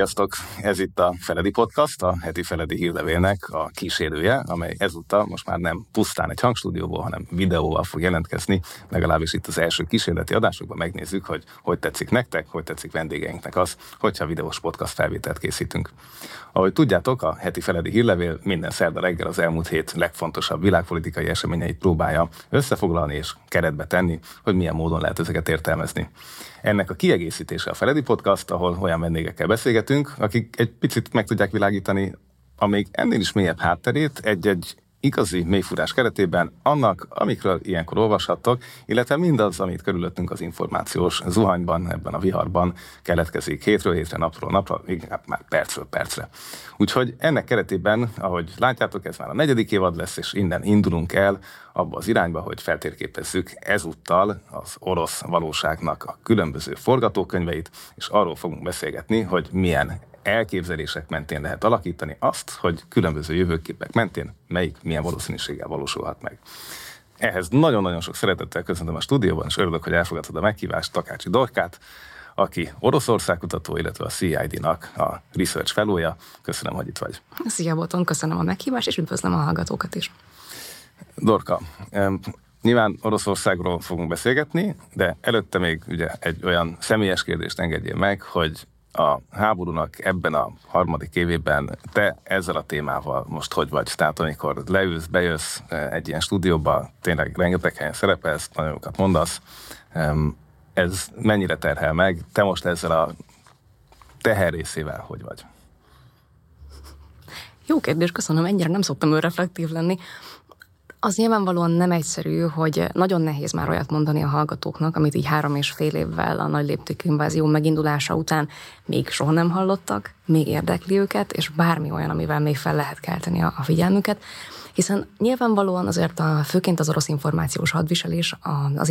Sziasztok! Ez itt a Feledi Podcast, a heti Feledi hírlevélnek a kísérője, amely ezúttal most már nem pusztán egy hangstúdióból, hanem videóval fog jelentkezni. Legalábbis itt az első kísérleti adásokban megnézzük, hogy tetszik nektek, hogy tetszik vendégeinknek az, hogyha videós podcast felvételt készítünk. Ahogy tudjátok, a heti Feledi hírlevél minden szerda reggel az elmúlt hét legfontosabb világpolitikai eseményeit próbálja összefoglalni és keretbe tenni, hogy milyen módon lehet ezeket értelmezni. Ennek a kiegészítése a Feledi Podcast, ahol olyan vendégekkel beszélgetünk, akik egy picit meg tudják világítani a még ennél is mélyebb hátterét egy igazi mélyfúrás keretében annak, amikről ilyenkor olvashattok, illetve mindaz, amit körülöttünk az információs zuhanyban, ebben a viharban keletkezik hétről hétre, napról napra, inkább már percről percre. Úgyhogy ennek keretében, ahogy látjátok, ez már a 4. évad lesz, és innen indulunk el abba az irányba, hogy feltérképezzük ezúttal az orosz valóságnak a különböző forgatókönyveit, és arról fogunk beszélgetni, hogy milyen elképzelések mentén lehet alakítani azt, hogy különböző jövőképek mentén melyik milyen valószínűséggel valósulhat meg. Ehhez nagyon-nagyon sok szeretettel köszöntöm a stúdióban, és örülök, hogy elfogadtad a meghívást, Takácsi Dorkát, aki Oroszország kutató, illetve a CID-nak a Research Fellow-ja. Köszönöm, hogy itt vagy. Szia, Botton, köszönöm a meghívást, és üdvözlöm a hallgatókat is. Dorka, nyilván Oroszországról fogunk beszélgetni, de előtte még ugye egy olyan személyes kérdést engedjél meg, hogy a háborúnak ebben a 3. évében te ezzel a témával most hogy vagy? Tehát amikor leülsz, bejössz egy ilyen stúdióba, tényleg rengeteg helyen szerepelsz, nagyon jókat mondasz, ez mennyire terhel meg? Te most ezzel a teher részével hogy vagy? Jó kérdés, köszönöm, ennyire nem szoktam önreflektív lenni. Az nyilvánvalóan nem egyszerű, hogy nagyon nehéz már olyat mondani a hallgatóknak, amit így 3,5 évvel a nagy léptékű invázió megindulása után még soha nem hallottak, még érdekli őket, és bármi olyan, amivel még fel lehet kelteni a figyelmüket. Hiszen nyilvánvalóan azért főként az orosz információs hadviselés az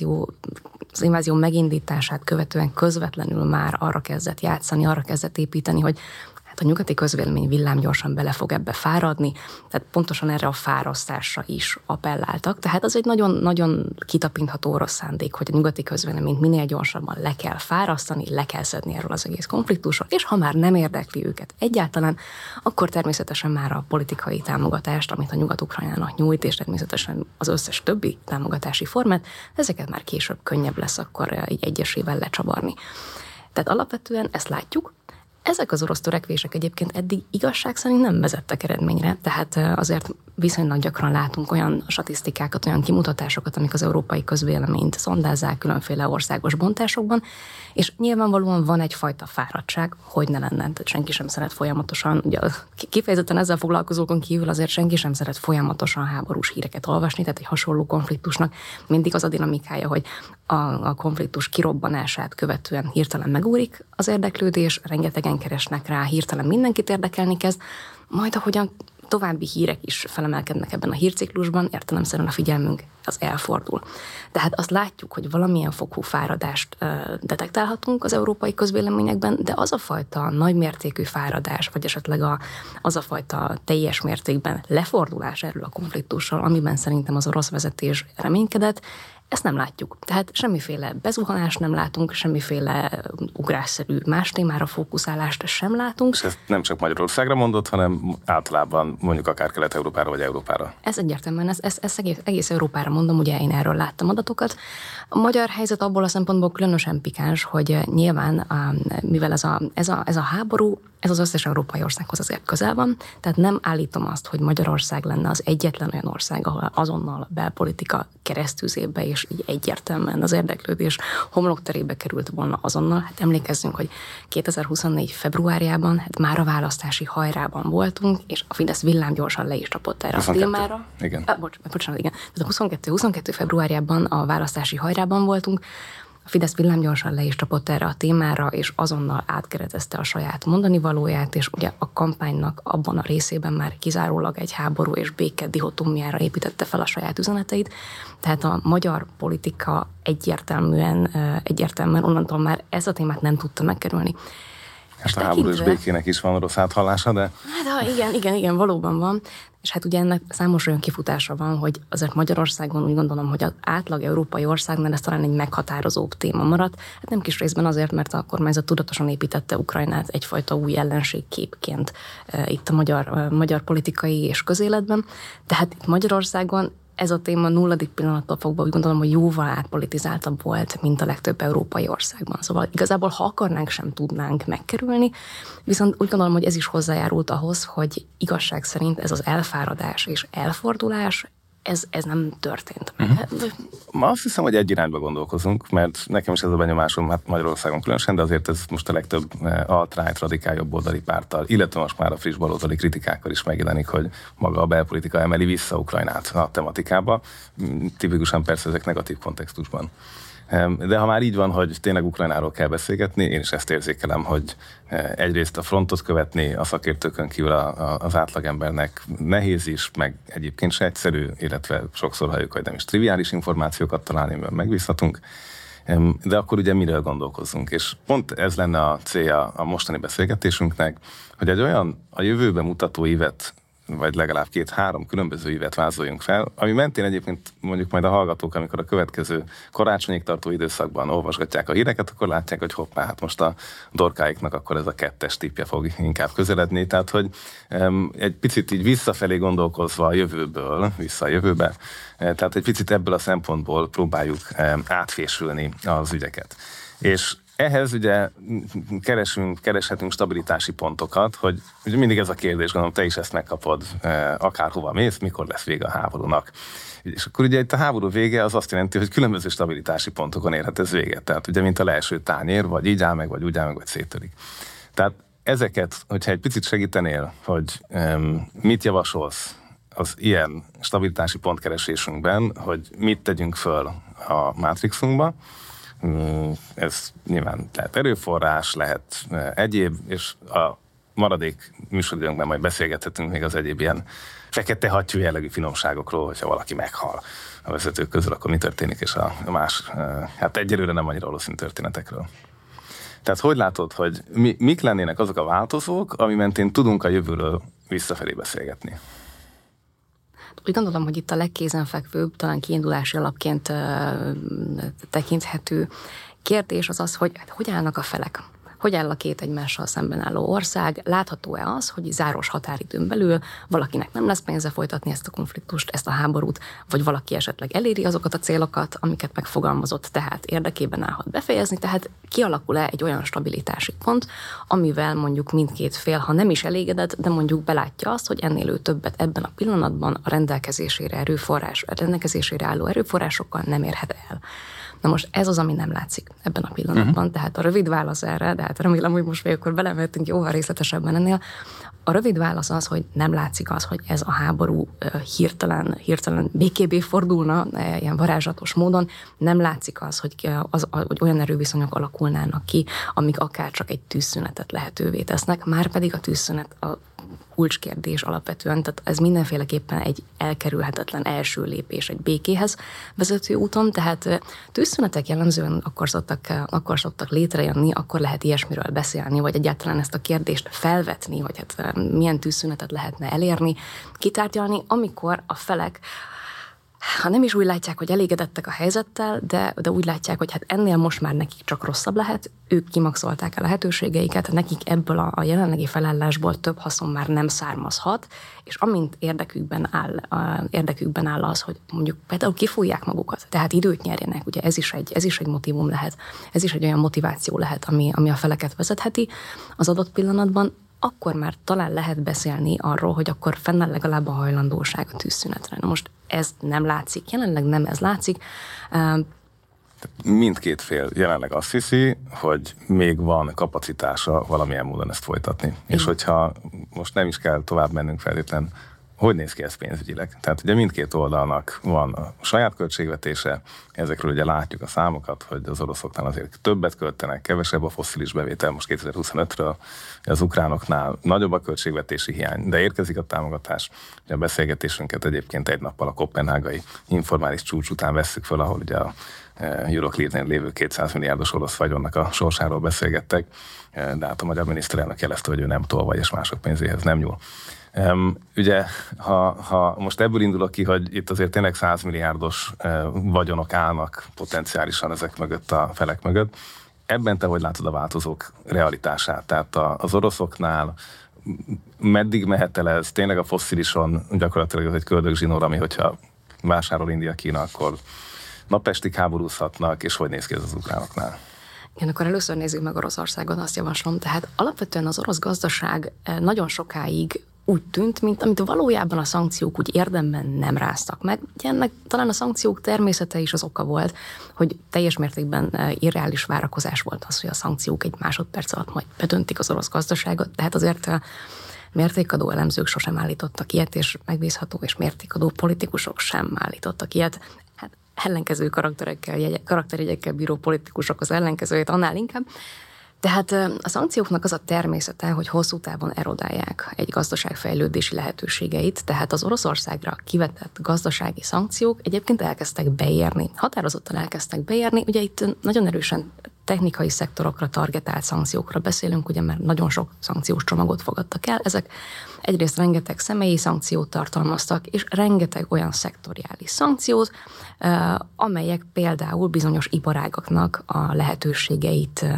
invázió megindítását követően közvetlenül már arra kezdett játszani, arra kezdett építeni, hogy a nyugati közvélemény villámgyorsan bele fog ebbe fáradni, tehát pontosan erre a fárasztásra is appelláltak. Tehát az egy nagyon-nagyon kitapintható orosz szándék, hogy a nyugati közvéleményt minél gyorsabban le kell fárasztani, le kell szedni erről az egész konfliktusról, és ha már nem érdekli őket egyáltalán, akkor természetesen már a politikai támogatást, amit a Nyugat Ukrajnának nyújt, és természetesen az összes többi támogatási formát, ezeket már később könnyebb lesz akkor így egyesével lecsavarni. Tehát alapvetően ezt látjuk. Ezek az orosz törekvések egyébként eddig igazság szerint nem vezettek eredményre, tehát azért viszonylag gyakran látunk olyan statisztikákat, olyan kimutatásokat, amik az európai közvéleményt szondázzák különféle országos bontásokban, és nyilvánvalóan van egyfajta fáradtság, hogy ne lenne, tehát senki sem szeret folyamatosan, ugye kifejezetten ezzel foglalkozókon kívül azért senki sem szeret folyamatosan háborús híreket olvasni, tehát egy hasonló konfliktusnak mindig az a dinamikája, hogy a konfliktus kirobbanását követően hirtelen megúrik az érdeklődés, rengetegen keresnek rá, hirtelen mindenkit érdekelni kezd, majd ahogyan további hírek is felemelkednek ebben a hírciklusban, értelemszerűen a figyelmünk az elfordul. Tehát azt látjuk, hogy valamilyen fokú fáradást detektálhatunk az európai közvéleményekben, de az a fajta nagymértékű fáradás, vagy esetleg az a fajta teljes mértékben lefordulás erről a konfliktusról, amiben szerintem az orosz vezetés reménykedett, ezt nem látjuk. Tehát semmiféle bezuhanást nem látunk, semmiféle ugrásszerű más témára fókuszálást sem látunk. És ezt nem csak Magyarországra mondott, hanem általában mondjuk akár Kelet-Európára vagy Európára. Ez egyértelműen, ez egész Európára mondom, ugye én erről láttam adatokat. A magyar helyzet abból a szempontból különösen pikáns, hogy nyilván, mivel ez a háború, ez az összes európai országhoz azért közel van, tehát nem állítom azt, hogy Magyarország lenne az egyetlen olyan ország, ahol azonnal a belpolitika keresztüzébe és így egyértelműen az érdeklődés homlokterébe került volna azonnal. Hát emlékezzünk, hogy 2024. februárjában már a választási hajrában voltunk, és a Fidesz villámgyorsan le is csapott erre 22. a témára. Igen. Bocsánat, igen. Tehát a 22. februárjában a választási hajrában voltunk, a Fidesz villámgyorsan le is csapott erre a témára, és azonnal átkeretezte a saját mondani valóját, és ugye a kampánynak abban a részében már kizárólag egy háború és béke dihotómiára építette fel a saját üzeneteit. Tehát a magyar politika egyértelműen onnantól már ezt a témát nem tudta megkerülni. Hát a háború és békének is van orosz áthallása, de... Hát igen, valóban van. És hát ugye ennek számos olyan kifutása van, hogy azért Magyarországon úgy gondolom, hogy az átlag európai országnál ez talán egy meghatározóbb téma maradt. Hát nem kis részben azért, mert a kormányzat tudatosan építette Ukrajnát egyfajta új ellenségképként itt a magyar politikai és közéletben. Tehát itt Magyarországon ez a téma nulladik pillanattól fogva úgy gondolom, hogy jóval átpolitizáltabb volt, mint a legtöbb európai országban. Szóval igazából, ha akarnánk, sem tudnánk megkerülni, viszont úgy gondolom, hogy ez is hozzájárult ahhoz, hogy igazság szerint ez az elfáradás és elfordulás, ez nem történt. Ma azt hiszem, hogy egy irányba gondolkozunk, mert nekem is ez a benyomásom, hát Magyarországon különösen, de azért ez most a legtöbb alt-right radikál jobboldali párttal, illetve most már a friss baloldali kritikákkal is megjelenik, hogy maga a belpolitika emeli vissza Ukrajnát a tematikába. Tipikusan persze ezek negatív kontextusban. De ha már így van, hogy tényleg Ukrajnáról kell beszélgetni, én is ezt érzékelem, hogy egyrészt a frontot követni a szakértőkön kívül az átlagembernek nehéz is, meg egyébként se egyszerű, illetve sokszor halljuk, hogy nem is triviális információkat találni, amiben megbízhatunk. De akkor ugye miről gondolkozzunk? És pont ez lenne a célja a mostani beszélgetésünknek, hogy egy olyan a jövőbe mutató ívet, vagy legalább 2-3 különböző ívet vázoljunk fel, ami mentén egyébként mondjuk majd a hallgatók, amikor a következő karácsonyig tartó időszakban olvasgatják a híreket, akkor látják, hogy hoppá, hát most a dorkáiknak akkor ez a 2-es tippje fog inkább közeledni. Tehát, hogy egy picit így visszafelé gondolkozva a jövőből, vissza a jövőbe, tehát egy picit ebből a szempontból próbáljuk átfésülni az ügyeket. És ehhez ugye kereshetünk stabilitási pontokat, hogy ugye mindig ez a kérdés, gondolom, te is ezt megkapod, akárhova mész, mikor lesz vége a háborúnak. És akkor ugye itt a háború vége az azt jelenti, hogy különböző stabilitási pontokon érhet ez véget. Tehát ugye mint a leeső tányér, vagy így áll meg, vagy úgy áll meg, vagy széttörik. Tehát ezeket, hogyha egy picit segítenél, hogy mit javasolsz az ilyen stabilitási pontkeresésünkben, hogy mit tegyünk föl a mátrixunkba. Ez nyilván lehet erőforrás, lehet egyéb, és a maradék műsoridőnkben majd beszélgethetünk még az egyéb ilyen fekete hattyú jellegű finomságokról, hogyha valaki meghal a vezetők közül, akkor mi történik, és a más, hát egyelőre nem annyira valószínű történetekről. Tehát hogy látod, hogy mik lennének azok a változók, ami mentén tudunk a jövőről visszafelé beszélgetni? Úgy gondolom, hogy itt a legkézenfekvőbb, talán kiindulási alapként tekinthető kérdés az az, hogy állnak a felek. Hogy áll a két egymással szemben álló ország? Látható-e az, hogy záros határidőn belül valakinek nem lesz pénze folytatni ezt a konfliktust, ezt a háborút, vagy valaki esetleg eléri azokat a célokat, amiket megfogalmazott, tehát érdekében állhat befejezni, tehát kialakul-e egy olyan stabilitási pont, amivel mondjuk mindkét fél, ha nem is elégedett, de mondjuk belátja azt, hogy ennél ő többet ebben a pillanatban a rendelkezésére álló erőforrásokkal nem érhet el. Na most ez az, ami nem látszik ebben a pillanatban, tehát a rövid válasz erre, de hát remélem, hogy most akkor belemehetünk jóval részletesebben ennél. A rövid válasz az, hogy nem látszik az, hogy ez a háború hirtelen békébé fordulna, ilyen varázslatos módon, nem látszik az, hogy olyan erőviszonyok alakulnának ki, amik akár csak egy tűzszünetet lehetővé tesznek, márpedig a tűzszünet a kulcskérdés alapvetően, tehát ez mindenféleképpen egy elkerülhetetlen első lépés egy békéhez vezető úton, tehát tűzszünetek jellemzően akkor szoktak létrejönni, akkor lehet ilyesmiről beszélni, vagy egyáltalán ezt a kérdést felvetni, hogy hát milyen tűzszünetet lehetne elérni, kitárgyalni, amikor a felek, ha nem is úgy látják, hogy elégedettek a helyzettel, de úgy látják, hogy hát ennél most már nekik csak rosszabb lehet, ők kimaxolták el a lehetőségeiket, nekik ebből a jelenlegi felállásból több haszon már nem származhat, és amint érdekükben áll az, hogy mondjuk például kifújják magukat, tehát időt nyerjenek, ugye ez is egy motívum lehet, ez is egy olyan motiváció lehet, ami a feleket vezetheti az adott pillanatban, akkor már talán lehet beszélni arról, hogy akkor fennáll legalább a hajlandóság a tűzszünetre. Na most ez nem látszik, jelenleg nem ez látszik. Mindkét fél jelenleg azt hiszi, hogy még van kapacitása valamilyen módon ezt folytatni. Igen. És hogyha most nem is kell tovább mennünk feltétlen, hogy néz ki ez pénzügyileg? Tehát ugye mindkét oldalnak van a saját költségvetése, ezekről ugye látjuk a számokat, hogy az oroszoknál azért többet költenek, kevesebb a fosszilis bevétel most 2025-ről, az ukránoknál nagyobb a költségvetési hiány, de érkezik a támogatás. Ugye a beszélgetésünket egyébként egy nappal a koppenhágai informális csúcs után vesszük föl, ahol ugye a Euroclear-nél lévő 200 milliárdos orosz vagyonnak a sorsáról beszélgettek, de hát a magyar miniszterelnök jelezte, hogy ő nem tolvaj és mások pénzéhez nem nyúl. Ugye, ha most ebből indulok ki, hogy itt azért tényleg 100 milliárdos vagyonok állnak potenciálisan ezek mögött a felek mögött, ebben te hogy látod a változók realitását? Tehát az oroszoknál meddig mehet el ez? Tényleg a fosszilison gyakorlatilag ez egy köldögzsinór, ami hogyha vásárol India, Kína, akkor napestig háborúzhatnak, és hogy néz ki ez az ukránoknál? Igen, akkor először nézzük meg Oroszországon, azt javaslom. Tehát alapvetően az orosz gazdaság nagyon sokáig úgy tűnt, mint amit valójában a szankciók úgy érdemben nem ráztak meg. Ugye ennek talán a szankciók természete is az oka volt, hogy teljes mértékben irreális várakozás volt az, hogy a szankciók egy másodperc alatt majd bedöntik az orosz gazdaságot, tehát azért mértékadó elemzők sosem állítottak ilyet, és megbízható és mértékadó politikusok sem állítottak ilyet. Hát ellenkező karakterjegyekkel bíró politikusok az ellenkezőjét annál inkább. Tehát a szankcióknak az a természete, hogy hosszú távon erodálják egy gazdaság fejlődési lehetőségeit, tehát az Oroszországra kivetett gazdasági szankciók egyébként elkezdtek beérni. Határozottan elkezdtek beérni, ugye itt nagyon erősen technikai szektorokra targetált szankciókra beszélünk, ugye mert nagyon sok szankciós csomagot fogadtak el, ezek egyrészt rengeteg személyi szankciót tartalmaztak, és rengeteg olyan szektoriális szankciót, amelyek például bizonyos iparágaknak a lehetőségeit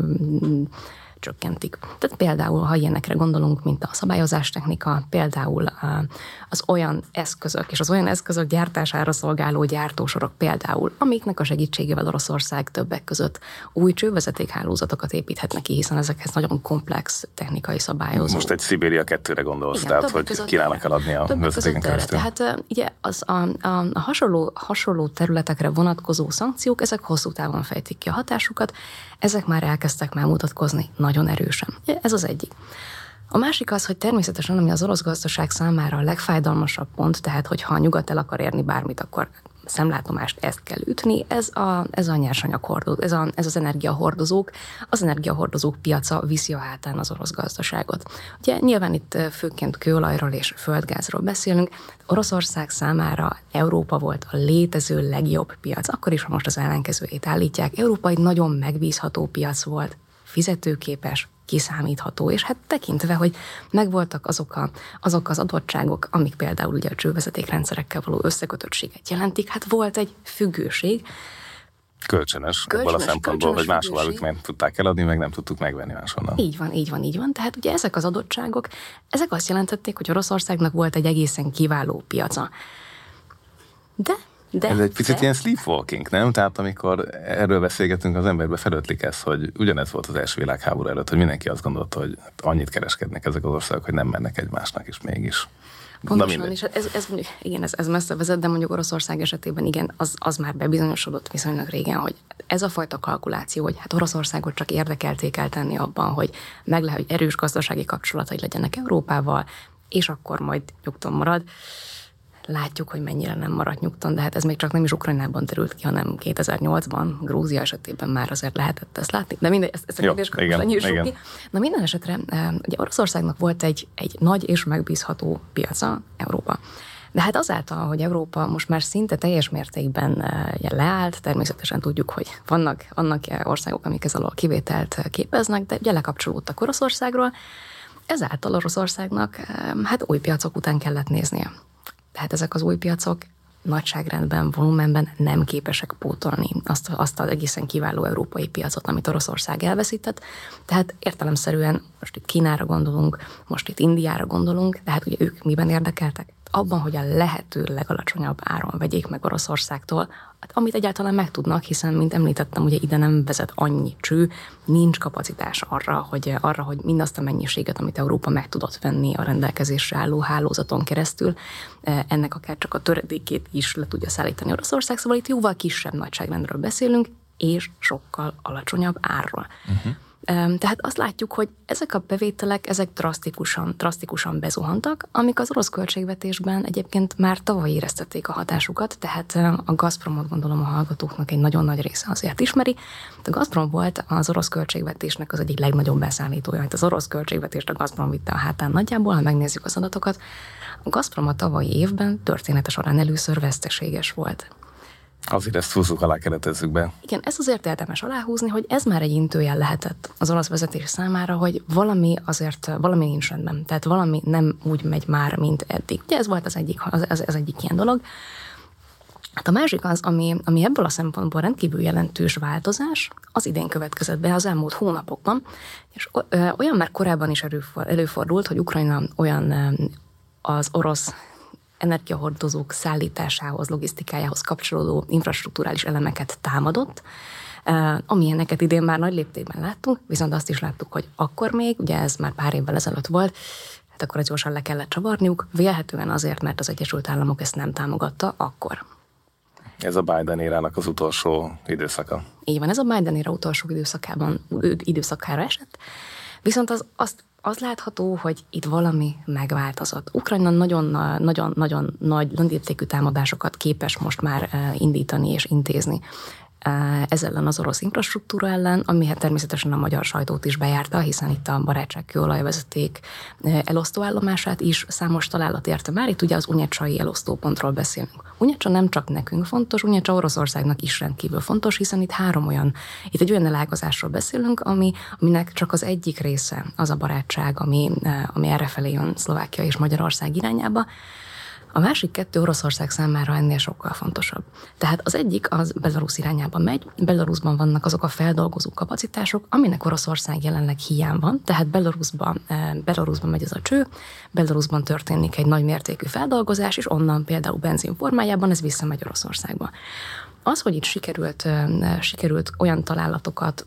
csökkentik. Tehát például, ha ilyenekre gondolunk, mint a szabályozástechnika, például az olyan eszközök, és az olyan eszközök gyártására szolgáló gyártósorok például, amiknek a segítségével Oroszország többek között új csővezetékhálózatokat építhetnek ki, hiszen ezekhez nagyon komplex technikai szabályozó. Most egy Szibéria 2-re gondolsz, igen, tehát hogy Kínának eladni a vezetéken keresztül. Tehát ugye a hasonló területekre vonatkozó szankciók, ezek hosszú távon fejtik ki a hatásukat, ezek már elkezdtek megmutatkozni nagyon erősen. Ez az egyik. A másik az, hogy természetesen, ami az orosz gazdaság számára a legfájdalmasabb pont, tehát hogyha a nyugat el akar érni bármit, akkor szemlátomást ezt kell ütni, ez a nyersanyaghordozó, ez az energiahordozók. Az energiahordozók piaca viszi a hátán az orosz gazdaságot. Ugye nyilván itt főként kőolajról és földgázról beszélünk. Oroszország számára Európa volt a létező legjobb piac. Akkor is, ha most az ellenkezőjét állítják, Európa egy nagyon megbízható piac volt, fizetőképes, kiszámítható, és hát tekintve, hogy megvoltak azok az adottságok, amik például ugye a csővezetékrendszerekkel való összekötöttséget jelentik, hát volt egy függőség. Kölcsönös ebből a szempontból, hogy máshol ők meg tudták eladni, meg nem tudtuk megvenni máshonnan. Így van. Tehát ugye ezek az adottságok, ezek azt jelentették, hogy Oroszországnak volt egy egészen kiváló piaca. De ez egy picit ilyen sleepwalking, nem? Tehát amikor erről beszélgetünk, az emberbe felötlik ez, hogy ugyanez volt az első világháború előtt, hogy mindenki azt gondolta, hogy annyit kereskednek ezek az országok, hogy nem mennek egymásnak is mégis. Pontosan, és ez messze vezet, de mondjuk Oroszország esetében igen, az már bebizonyosodott viszonylag régen, hogy ez a fajta kalkuláció, hogy hát Oroszországot csak érdekelték eltenni abban, hogy hogy erős gazdasági kapcsolatai legyenek Európával, és akkor majd nyugton marad. Látjuk, hogy mennyire nem maradt nyugton, de hát ez még csak nem is Ukrajnában terült ki, hanem 2008-ban, Grúzia esetében már azért lehetett ezt látni. De mindegy, ezt a kérdést nyissuk ki. Na minden esetre, ugye Oroszországnak volt egy nagy és megbízható piaca, Európa. De hát azáltal, hogy Európa most már szinte teljes mértékben leállt, természetesen tudjuk, hogy vannak országok, amik ez alól kivételt képeznek, de ugye lekapcsolódtak Oroszországról, ezáltal Oroszországnak hát új piacok után kellett néznie. Tehát ezek az új piacok nagyságrendben, volumenben nem képesek pótolni azt az egészen kiváló európai piacot, amit Oroszország elveszített. Tehát értelemszerűen most itt Kínára gondolunk, most itt Indiára gondolunk, tehát ugye ők miben érdekeltek? Abban, hogy a lehető legalacsonyabb áron vegyék meg Oroszországtól, amit egyáltalán meg tudnak, hiszen, mint említettem, ugye ide nem vezet annyi cső, nincs kapacitás arra, hogy mindazt a mennyiséget, amit Európa meg tudott venni a rendelkezésre álló hálózaton keresztül, ennek akár csak a töredékét is le tudja szállítani Oroszország, szóval itt jóval kisebb nagyságrendről beszélünk, és sokkal alacsonyabb árról. Tehát azt látjuk, hogy ezek a bevételek, ezek drasztikusan bezuhantak, amik az orosz költségvetésben egyébként már tavaly éreztették a hatásukat, tehát a Gazpromot gondolom a hallgatóknak egy nagyon nagy része azért ismeri. A Gazprom volt az orosz költségvetésnek az egyik legnagyobb beszállítója, amit az orosz költségvetést a Gazprom vitte a hátán nagyjából, ha megnézzük az adatokat. A Gazprom a tavalyi évben története során először veszteséges volt. Azért ezt húzzuk alá, keretezzük be. Igen, ez azért érdemes aláhúzni, hogy ez már egy intőjel lehetett az orosz vezetés számára, hogy valami nincs rendben. Tehát valami nem úgy megy már, mint eddig. Ugye ez volt az egyik ilyen dolog. Hát a másik az, ami ebből a szempontból rendkívül jelentős változás, az idén következett be az elmúlt hónapokban, és olyan már korábban is előfordult, hogy Ukrajna olyan az orosz energiahordozók szállításához, logisztikájához kapcsolódó infrastrukturális elemeket támadott, amilyeneket idén már nagy léptékben láttunk, viszont azt is láttuk, hogy akkor még, ugye ez már pár évvel ezelőtt volt, hát akkor ezt gyorsan le kellett csavarniuk, vélhetően azért, mert az Egyesült Államok ezt nem támogatta akkor. Ez a Biden érának az utolsó időszaka. Így van, ez a Biden éra utolsó időszakára esett, viszont az látható, hogy itt valami megváltozott. Ukrajna nagyon nagy léptékű támadásokat képes most már indítani és intézni ez ellen az orosz infrastruktúra ellen, ami hát természetesen a magyar sajtót is bejárta, hiszen itt a barátságkőolajvezeték elosztóállomását is számos találat érte már. Itt ugye az unyecsai elosztópontról beszélünk. Unyecsa nem csak nekünk fontos, Unyecsa Oroszországnak is rendkívül fontos, hiszen itt egy olyan elágazásról beszélünk, aminek csak az egyik része az a barátság, ami errefelé jön Szlovákia és Magyarország irányába. A másik kettő Oroszország számára ennél sokkal fontosabb. Tehát az egyik az Belarus irányába megy, Belarusban vannak azok a feldolgozó kapacitások, aminek Oroszország jelenleg hiány van, tehát Belarusban megy ez a cső, Belarusban történik egy nagy mértékű feldolgozás, és onnan például benzin formájában ez visszamegy Oroszországba. Az, hogy itt sikerült olyan találatokat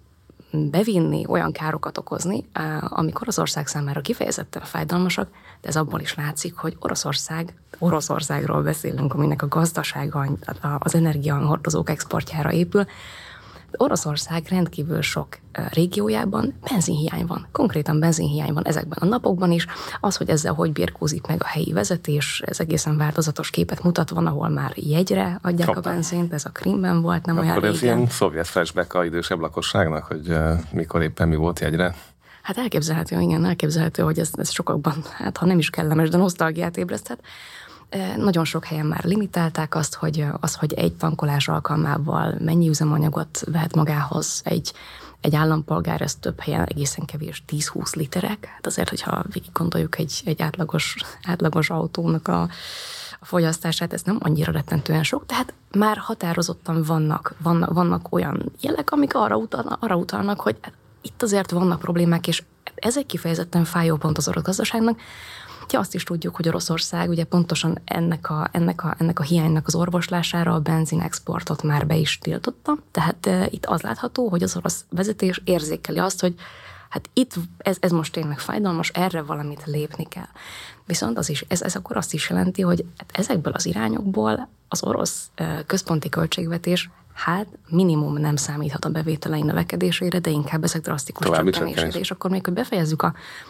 bevinni, olyan károkat okozni, amik Oroszország számára kifejezetten fájdalmasak, de ez abból is látszik, hogy Oroszországról beszélünk, aminek a gazdasága az energiahordozók exportjára épül. Oroszország rendkívül sok régiójában benzinhiány van. Konkrétan benzinhiány van ezekben a napokban is. Az, hogy ezzel hogy birkózik meg a helyi vezetés, ez egészen változatos képet mutat, van, ahol már jegyre adják a benzint, ez a Krímben volt, nem olyan régen. Akkor ez ilyen szovjet flashback a idősebb lakosságnak, hogy mikor éppen mi volt jegyre? Hát elképzelhető, hogy ez sokakban, hát ha nem is kellemes, de nosztalgiát ébreszthet. Nagyon sok helyen már limitálták azt, hogy egy tankolás alkalmával mennyi üzemanyagot vehet magához egy állampolgár, ez több helyen egészen kevés, 10-20 literek. Hát azért, hogyha végig gondoljuk egy átlagos autónak a fogyasztását, ez nem annyira rettentően sok, tehát már határozottan vannak olyan jelek, amik arra utalnak, hogy itt azért vannak problémák, és ez egy kifejezetten fájó pont az orosz gazdaságnak. Ja, azt is tudjuk, hogy Oroszország ugye pontosan ennek a hiánynak az orvoslására a benzinexportot már be is tiltotta, tehát itt az látható, hogy az orosz vezetés érzékeli azt, hogy hát itt ez most tényleg fájdalmas, erre valamit lépni kell. Viszont ez akkor azt is jelenti, hogy ezekből az irányokból az orosz központi költségvetés hát minimum nem számíthat a bevételei növekedésére, de inkább ezek drasztikus csökkenésére. És akkor még, hogy befejezzük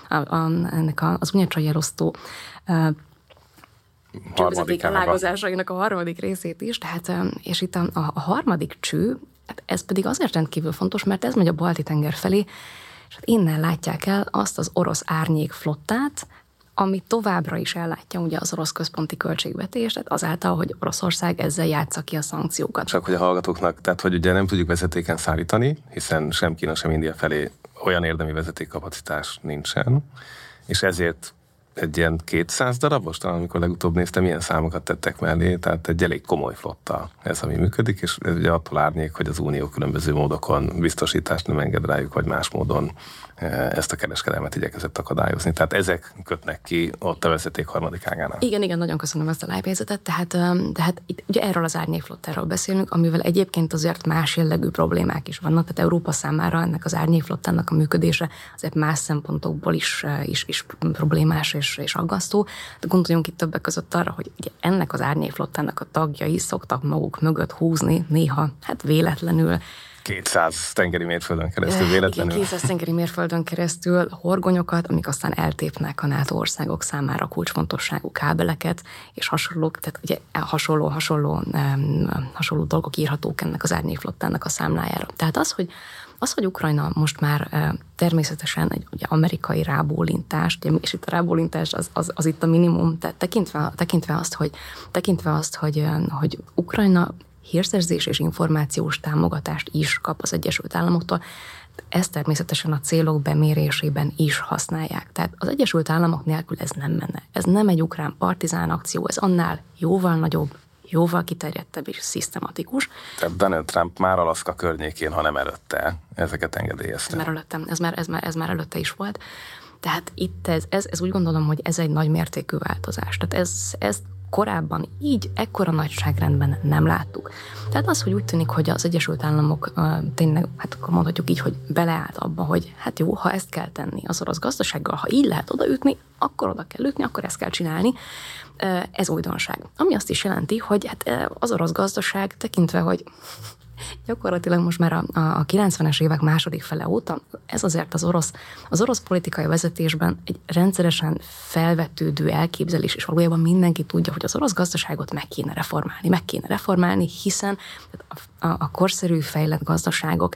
ennek az unyecsai elosztó csővezeték elágazásainak a harmadik részét is, tehát, és itt a harmadik cső, ez pedig azért rendkívül fontos, mert ez megy a Balti-tenger felé, és hát innen látják el azt az orosz árnyékflottát, ami továbbra is ellátja ugye az orosz központi költségvetést, tehát azáltal, hogy Oroszország ezzel játsza ki a szankciókat. Csak hogy a hallgatóknak, tehát hogy ugye nem tudjuk vezetéken szállítani, hiszen sem Kína, sem India felé olyan érdemi vezetékkapacitás nincsen, és ezért egy ilyen 200 darabos, talán amikor legutóbb néztem, milyen számokat tettek mellé, tehát egy elég komoly flotta ez, ami működik, és ez ugye attól árnyék, hogy az Unió különböző módokon biztosítást nem enged rájuk, vagy más módon ezt a kereskedelmet igyekezett akadályozni. Tehát ezek kötnek ki ott a vezeték harmadik ágánál. Igen, nagyon köszönöm ezt a live-helyzetet. Tehát itt ugye erről az árnyékflottáról beszélünk, amivel egyébként azért más jellegű problémák is vannak. Tehát Európa számára ennek az árnyékflottának a működése azért más szempontokból is problémás és aggasztó. De gondoljunk itt többek között arra, hogy ugye ennek az árnyékflottának a tagjai szoktak maguk mögött húzni néha, hát véletlenül 200 tengeri mérföldön keresztül véletlenül. Igen, 200 tengeri mérföldön keresztül horgonyokat, amik aztán eltépnek a NATO országok számára kulcsfontosságú kábeleket, és hasonlók, tehát ugye hasonló dolgok írhatók ennek az árnyékflottának a számlájára. Tehát az, hogy Ukrajna most már természetesen egy ugye, amerikai rábólintást, és itt a rábólintás az itt a minimum, tehát tekintve azt, hogy Ukrajna hírszerzés és információs támogatást is kap az Egyesült Államoktól. Ezt természetesen a célok bemérésében is használják. Tehát az Egyesült Államok nélkül ez nem menne. Ez nem egy ukrán partizán akció, ez annál jóval nagyobb, jóval kiterjedtebb és szisztematikus. Tehát Donald Trump már Alaszka környékén, ha nem előtte ezeket engedélyezte. Ez már előtte is volt. Tehát itt ez úgy gondolom, hogy ez egy nagy mértékű változás. Tehát ez korábban így, ekkora nagyságrendben nem láttuk. Tehát az, hogy úgy tűnik, hogy az Egyesült Államok tényleg, hát akkor mondhatjuk így, hogy beleállt abba, hogy hát jó, ha ezt kell tenni az orosz gazdasággal, ha így lehet odaütni, akkor oda kell ütni, akkor ezt kell csinálni. Ez újdonság. Ami azt is jelenti, hogy hát az orosz gazdaság tekintve, hogy gyakorlatilag most már a 90-es évek második fele óta ez azért az orosz politikai vezetésben egy rendszeresen felvetődő elképzelés, és valójában mindenki tudja, hogy az orosz gazdaságot meg kéne reformálni, hiszen a korszerű fejlett gazdaságok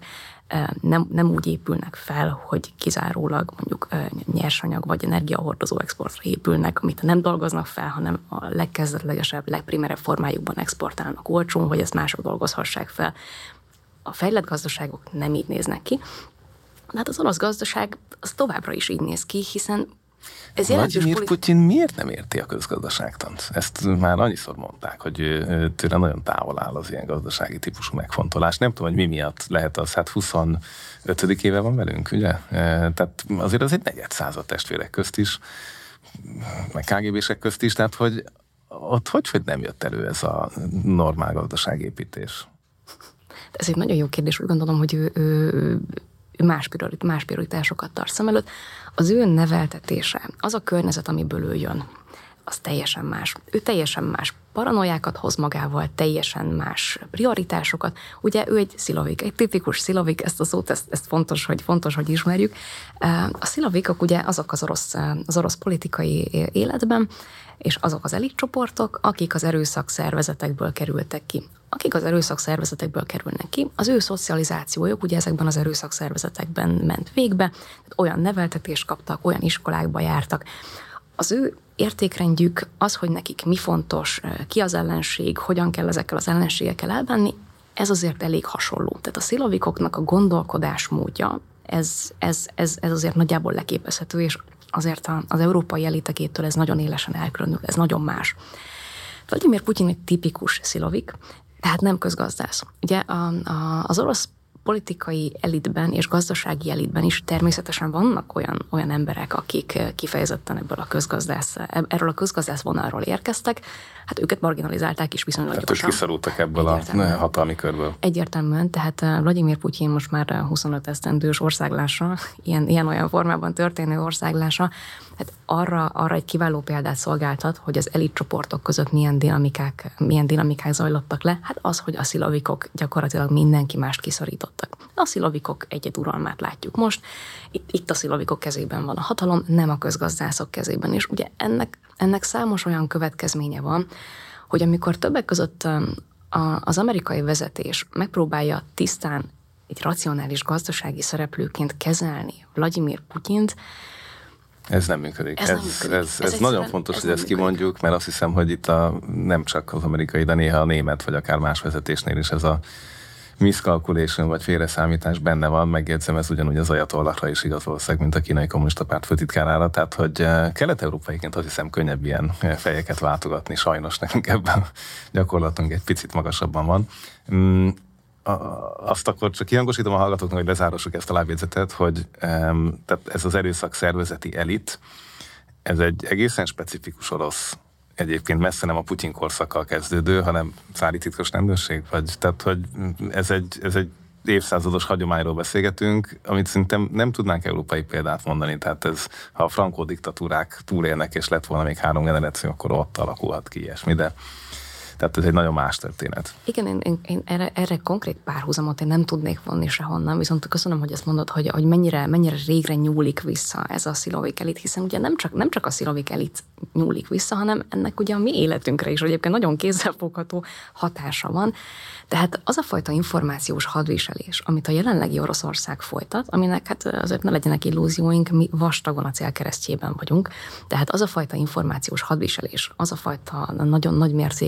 nem úgy épülnek fel, hogy kizárólag mondjuk nyersanyag vagy energiahordozó exportra épülnek, amit nem dolgoznak fel, hanem a legkezdetlegesebb, legprimerebb formájukban exportálnak olcsón, hogy ezt mások dolgozhassák fel. A fejlett gazdaságok nem így néznek ki. De hát az orosz gazdaság az továbbra is így néz ki, hiszen ez Vladimir Putyin miért nem érti a közgazdaságtant? Ezt már annyiszor mondták, hogy tőle nagyon távol áll az ilyen gazdasági típusú megfontolás. Nem tudom, hogy mi miatt lehet az, hát 25. éve van velünk, ugye? Tehát azért az egy negyed század testvérek közt is, meg KGB-sek közt is, tehát hogy ott hogy nem jött elő ez a normál gazdaságépítés? Ez egy nagyon jó kérdés, úgy gondolom, hogy ő más prioritásokat tart szem előtt. Az ő neveltetése, az a környezet, amiből ő jön, az teljesen más. Ő teljesen más paranoiákat hoz magával, teljesen más prioritásokat. Ugye ő egy szilovik, egy tipikus szilovik, ezt a szót, ezt fontos, hogy ismerjük. A szilovikok ugye azok az orosz politikai életben, és azok az elitcsoportok, akik az erőszakszervezetekből kerültek ki. Akik az erőszakszervezetekből kerülnek ki, az ő szocializációjuk ugye ezekben az erőszakszervezetekben ment végbe, olyan neveltetést kaptak, olyan iskolákba jártak. Az ő értékrendjük az, hogy nekik mi fontos, ki az ellenség, hogyan kell ezekkel az ellenségekkel elbánni, ez azért elég hasonló. Tehát a szilovikoknak a gondolkodásmódja, ez azért nagyjából leképezhető, és azért az európai elitekétől ez nagyon élesen elkülönül, ez nagyon más. Vladimir Putyin egy tipikus szilovik, tehát nem közgazdász. Ugye az orosz politikai elitben és gazdasági elitben is természetesen vannak olyan emberek, akik kifejezetten erről a közgazdász vonalról érkeztek, hát őket marginalizálták is viszonylag gyorsan. Hát ők kiszorultak ebből a hatalmi körből. Egyértelműen, tehát Vladimir Putyin most már 25 esztendős országlása, ilyen-olyan formában történő országlása, hát arra egy kiváló példát szolgáltat, hogy az elitcsoportok között milyen dinamikák zajlottak le, hát az, hogy a szilovikok gyakorlatilag mindenki mást kiszorítottak. A szilovikok egyeduralmát látjuk most, itt a szilovikok kezében van a hatalom, nem a közgazdászok kezében, és ugye ennek számos olyan következménye van, hogy amikor többek között az amerikai vezetés megpróbálja tisztán egy racionális gazdasági szereplőként kezelni Vladimir Putyint, ez nem működik. Ez nagyon fontos, hogy ezt kimondjuk, mert azt hiszem, hogy itt nem csak az amerikai, de néha a német, vagy akár más vezetésnél is ez a miscalculation, vagy félreszámítás benne van, megjegyzem, ez ugyanúgy az ajatollahra is igaz valószínűleg, mint a Kínai Kommunista Párt főtitkárára, tehát hogy kelet-európaiként azt hiszem könnyebb ilyen fejeket váltogatni, sajnos nekünk ebben gyakorlatunk egy picit magasabban van. Azt akkor csak kihangosítom a hallgatóknak, hogy lezárossuk ezt a lábjegyzetet, hogy tehát ez az erőszak szervezeti elit, ez egy egészen specifikus orosz, egyébként messze nem a Putyin korszakkal kezdődő, hanem cári titkos rendőrség, tehát hogy ez egy évszázados hagyományról beszélgetünk, amit szerintem nem tudnánk európai példát mondani, tehát ez, ha a frankó diktatúrák túlélnek, és lett volna még 3 generáció, akkor ott alakulhat ki ilyesmi, de tehát ez egy nagyon más történet. Igen, én erre konkrét párhuzamot én nem tudnék vonni sehonnan, viszont köszönöm, hogy ezt mondod, hogy mennyire régre nyúlik vissza ez a szilovik elit, hiszen ugye nem csak a szilovik elit nyúlik vissza, hanem ennek ugye a mi életünkre is egyébként nagyon kézzelfogható hatása van. Tehát az a fajta információs hadviselés, amit a jelenlegi Oroszország folytat, aminek hát azért ne legyenek illúzióink, mi vastagon a célkeresztjében vagyunk, tehát az a fajta információs hadviselés, az a fajta nagyon nagy mértékű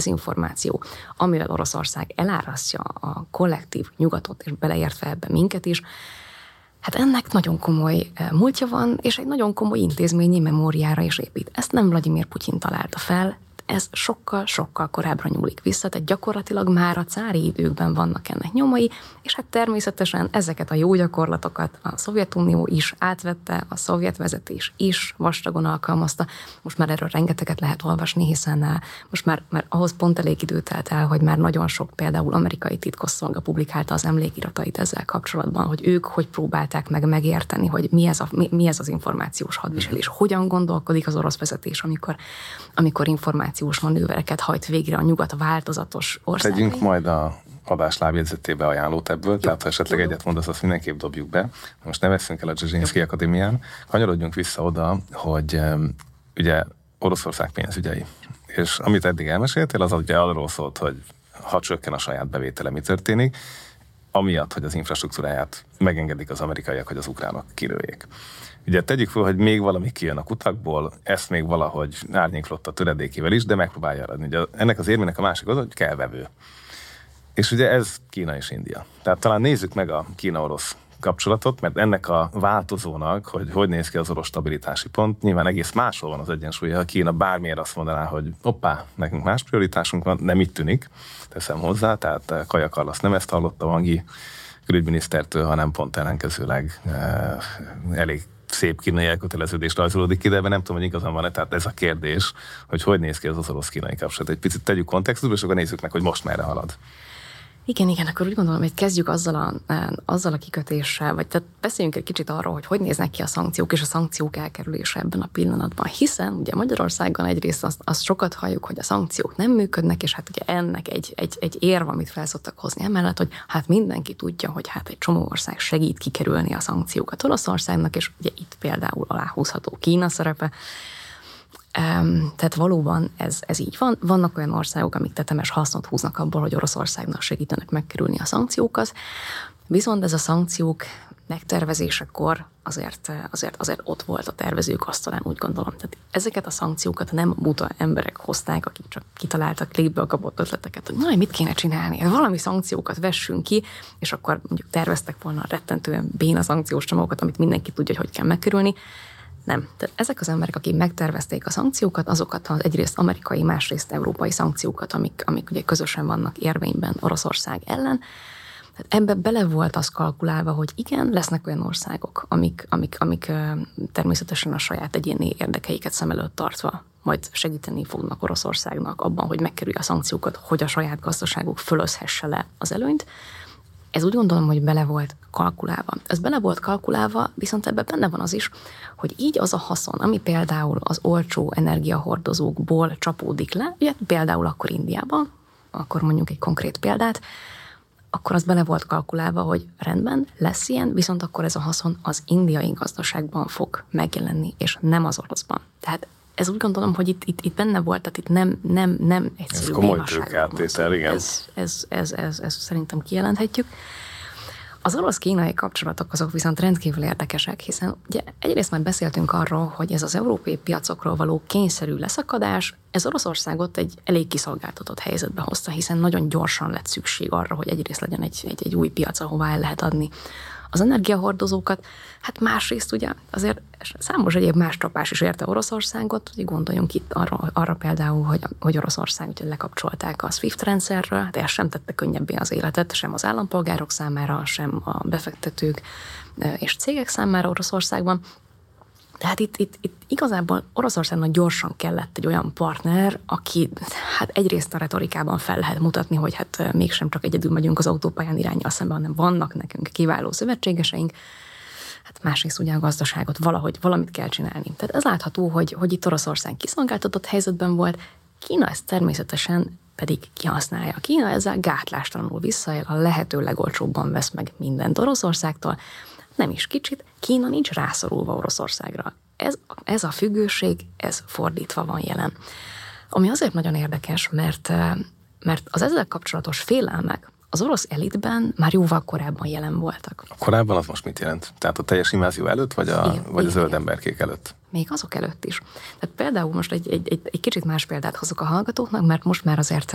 dezinformáció, amivel Oroszország elárasztja a kollektív nyugatot, és beleértve ebbe minket is, hát ennek nagyon komoly múltja van, és egy nagyon komoly intézményi memóriára is épít. Ezt nem Vladimir Putyin találta fel, ez sokkal korábbra nyúlik vissza, tehát gyakorlatilag már a cári időkben vannak ennek nyomai, és hát természetesen ezeket a jó gyakorlatokat a Szovjetunió is átvette, a szovjet vezetés is vastagon alkalmazta. Most már erről rengeteget lehet olvasni, hiszen most már ahhoz pont elég idő telt el, hogy már nagyon sok például amerikai titkosszolga publikálta az emlékiratait ezzel kapcsolatban, hogy ők hogy próbálták meg megérteni, hogy mi ez az információs hadviselés, hogyan gondolkodik az orosz vezetés, amikor információs manővereket hajt végre a nyugat változatos országai. Tegyünk majd a adás lábjegyzetébe ajánlót ebből, tehát ha esetleg egyet mondasz, azt mindenképp dobjuk be. Most ne veszünk el a Dzsezsinszky Akadémián, kanyarodjunk vissza oda, hogy ugye Oroszország pénzügyei. És amit eddig elmeséltél, az ugye arról szólt, hogy ha csökken a saját bevétele, mi történik, amiatt, hogy az infrastruktúráját megengedik az amerikaiak, hogy az ukránok kilőjék. Ugye tegyük fel, hogy még valami kijön a kutakból, ezt még valahogy árnyéklotta töredékével is, de megpróbálja adni. Ugye ennek az érmének a másik az, hogy kell vevő. És ugye ez Kína és India. Tehát talán nézzük meg a Kína-orosz kapcsolatot, mert ennek a változónak, hogy néz ki az orosz stabilitási pont, nyilván egész máshol van az egyensúlya. Ha Kína bármiért azt mondaná, hogy hoppá, nekünk más prioritásunk van, nem itt tűnik, teszem hozzá, tehát Kaja Kallas nem ezt hallotta Vangi külügyminisztertől, hanem pont ellenkezőleg elég szép kínai elköteleződés rajzolódik ki, de ebben nem tudom, hogy igazán van-e, tehát ez a kérdés, hogy néz ki az orosz-kínai kapcsolat. Egy picit tegyük kontextusba, és akkor nézzük meg, hogy most merre halad. Igen, akkor úgy gondolom, hogy kezdjük azzal a kikötéssel, vagy tehát beszéljünk egy kicsit arról, hogy néznek ki a szankciók és a szankciók elkerülése ebben a pillanatban, hiszen ugye Magyarországon egyrészt azt sokat halljuk, hogy a szankciók nem működnek, és hát ugye ennek egy érv, amit fel szoktak hozni emellett, hogy hát mindenki tudja, hogy hát egy csomó ország segít kikerülni a szankciókat Oroszországnak, és ugye itt például aláhúzható Kína szerepe. Tehát valóban ez így van. Vannak olyan országok, amik tetemes hasznot húznak abból, hogy Oroszországnak segítenek megkerülni a szankciókat, viszont ez a szankciók megtervezésekor azért ott volt a tervezők asztalán, úgy gondolom. Tehát ezeket a szankciókat nem buta emberek hozták, akik csak kitaláltak légből kapott ötleteket, hogy mit kéne csinálni, valami szankciókat vessünk ki, és akkor mondjuk terveztek volna rettentően béna szankciós csomagokat, amit mindenki tudja, hogy kell megkerülni. Nem. Tehát ezek az emberek, akik megtervezték a szankciókat, azokat az egyrészt amerikai, másrészt európai szankciókat, amik ugye közösen vannak érvényben Oroszország ellen. Tehát ebbe bele volt az kalkulálva, hogy igen, lesznek olyan országok, amik természetesen a saját egyéni érdekeiket szem előtt tartva majd segíteni fognak Oroszországnak abban, hogy megkerülje a szankciókat, hogy a saját gazdaságuk fölözhesse le az előnyt. Ez úgy gondolom, hogy bele volt kalkulálva. Ez bele volt kalkulálva, viszont ebben benne van az is, hogy így az a haszon, ami például az olcsó energiahordozókból csapódik le, ugye például akkor Indiában, akkor mondjuk egy konkrét példát, akkor az bele volt kalkulálva, hogy rendben, lesz ilyen, viszont akkor ez a haszon az indiai gazdaságban fog megjelenni, és nem az oroszban. Tehát ez úgy gondolom, hogy itt benne volt, tehát itt nem egyszerű. Ez komoly tőkeáttétel, igen. Ez szerintem kijelenthetjük. Az orosz-kínai kapcsolatok azok viszont rendkívül érdekesek, hiszen ugye egyrészt már beszéltünk arról, hogy ez az európai piacokról való kényszerű leszakadás, ez Oroszországot egy elég kiszolgáltatott helyzetbe hozta, hiszen nagyon gyorsan lett szükség arra, hogy egyrészt legyen egy új piac, ahová el lehet adni az energiahordozókat, hát másrészt ugye azért számos egyéb más csapás is érte Oroszországot, ugye gondoljunk itt arra például, hogy Oroszország ugye lekapcsolták a SWIFT rendszerről, de ez sem tette könnyebbé az életet, sem az állampolgárok számára, sem a befektetők és cégek számára Oroszországban. Tehát itt igazából Oroszországnak gyorsan kellett egy olyan partner, aki hát egyrészt a retorikában fel lehet mutatni, hogy hát mégsem csak egyedül megyünk az autópályán iránnyal szemben, hanem vannak nekünk kiváló szövetségeseink, hát másrészt ugye a gazdaságot valamit kell csinálni. Tehát ez látható, hogy itt Oroszország kiszolgáltatott helyzetben volt, Kína ezt természetesen pedig kihasználja. Kína ezzel gátlástalanul visszaél, a lehető legolcsóbban vesz meg mindent Oroszországtól, nem is kicsit, Kína nincs rászorulva Oroszországra. Ez a függőség, ez fordítva van jelen. Ami azért nagyon érdekes, mert az ezzel kapcsolatos félelmek az orosz elitben már jóval korábban jelen voltak. Korábban az most mit jelent? Tehát a teljes invázió előtt, vagy a zöld emberkék előtt? még azok előtt is. Tehát például most egy kicsit más példát hozok a hallgatóknak, mert most már azért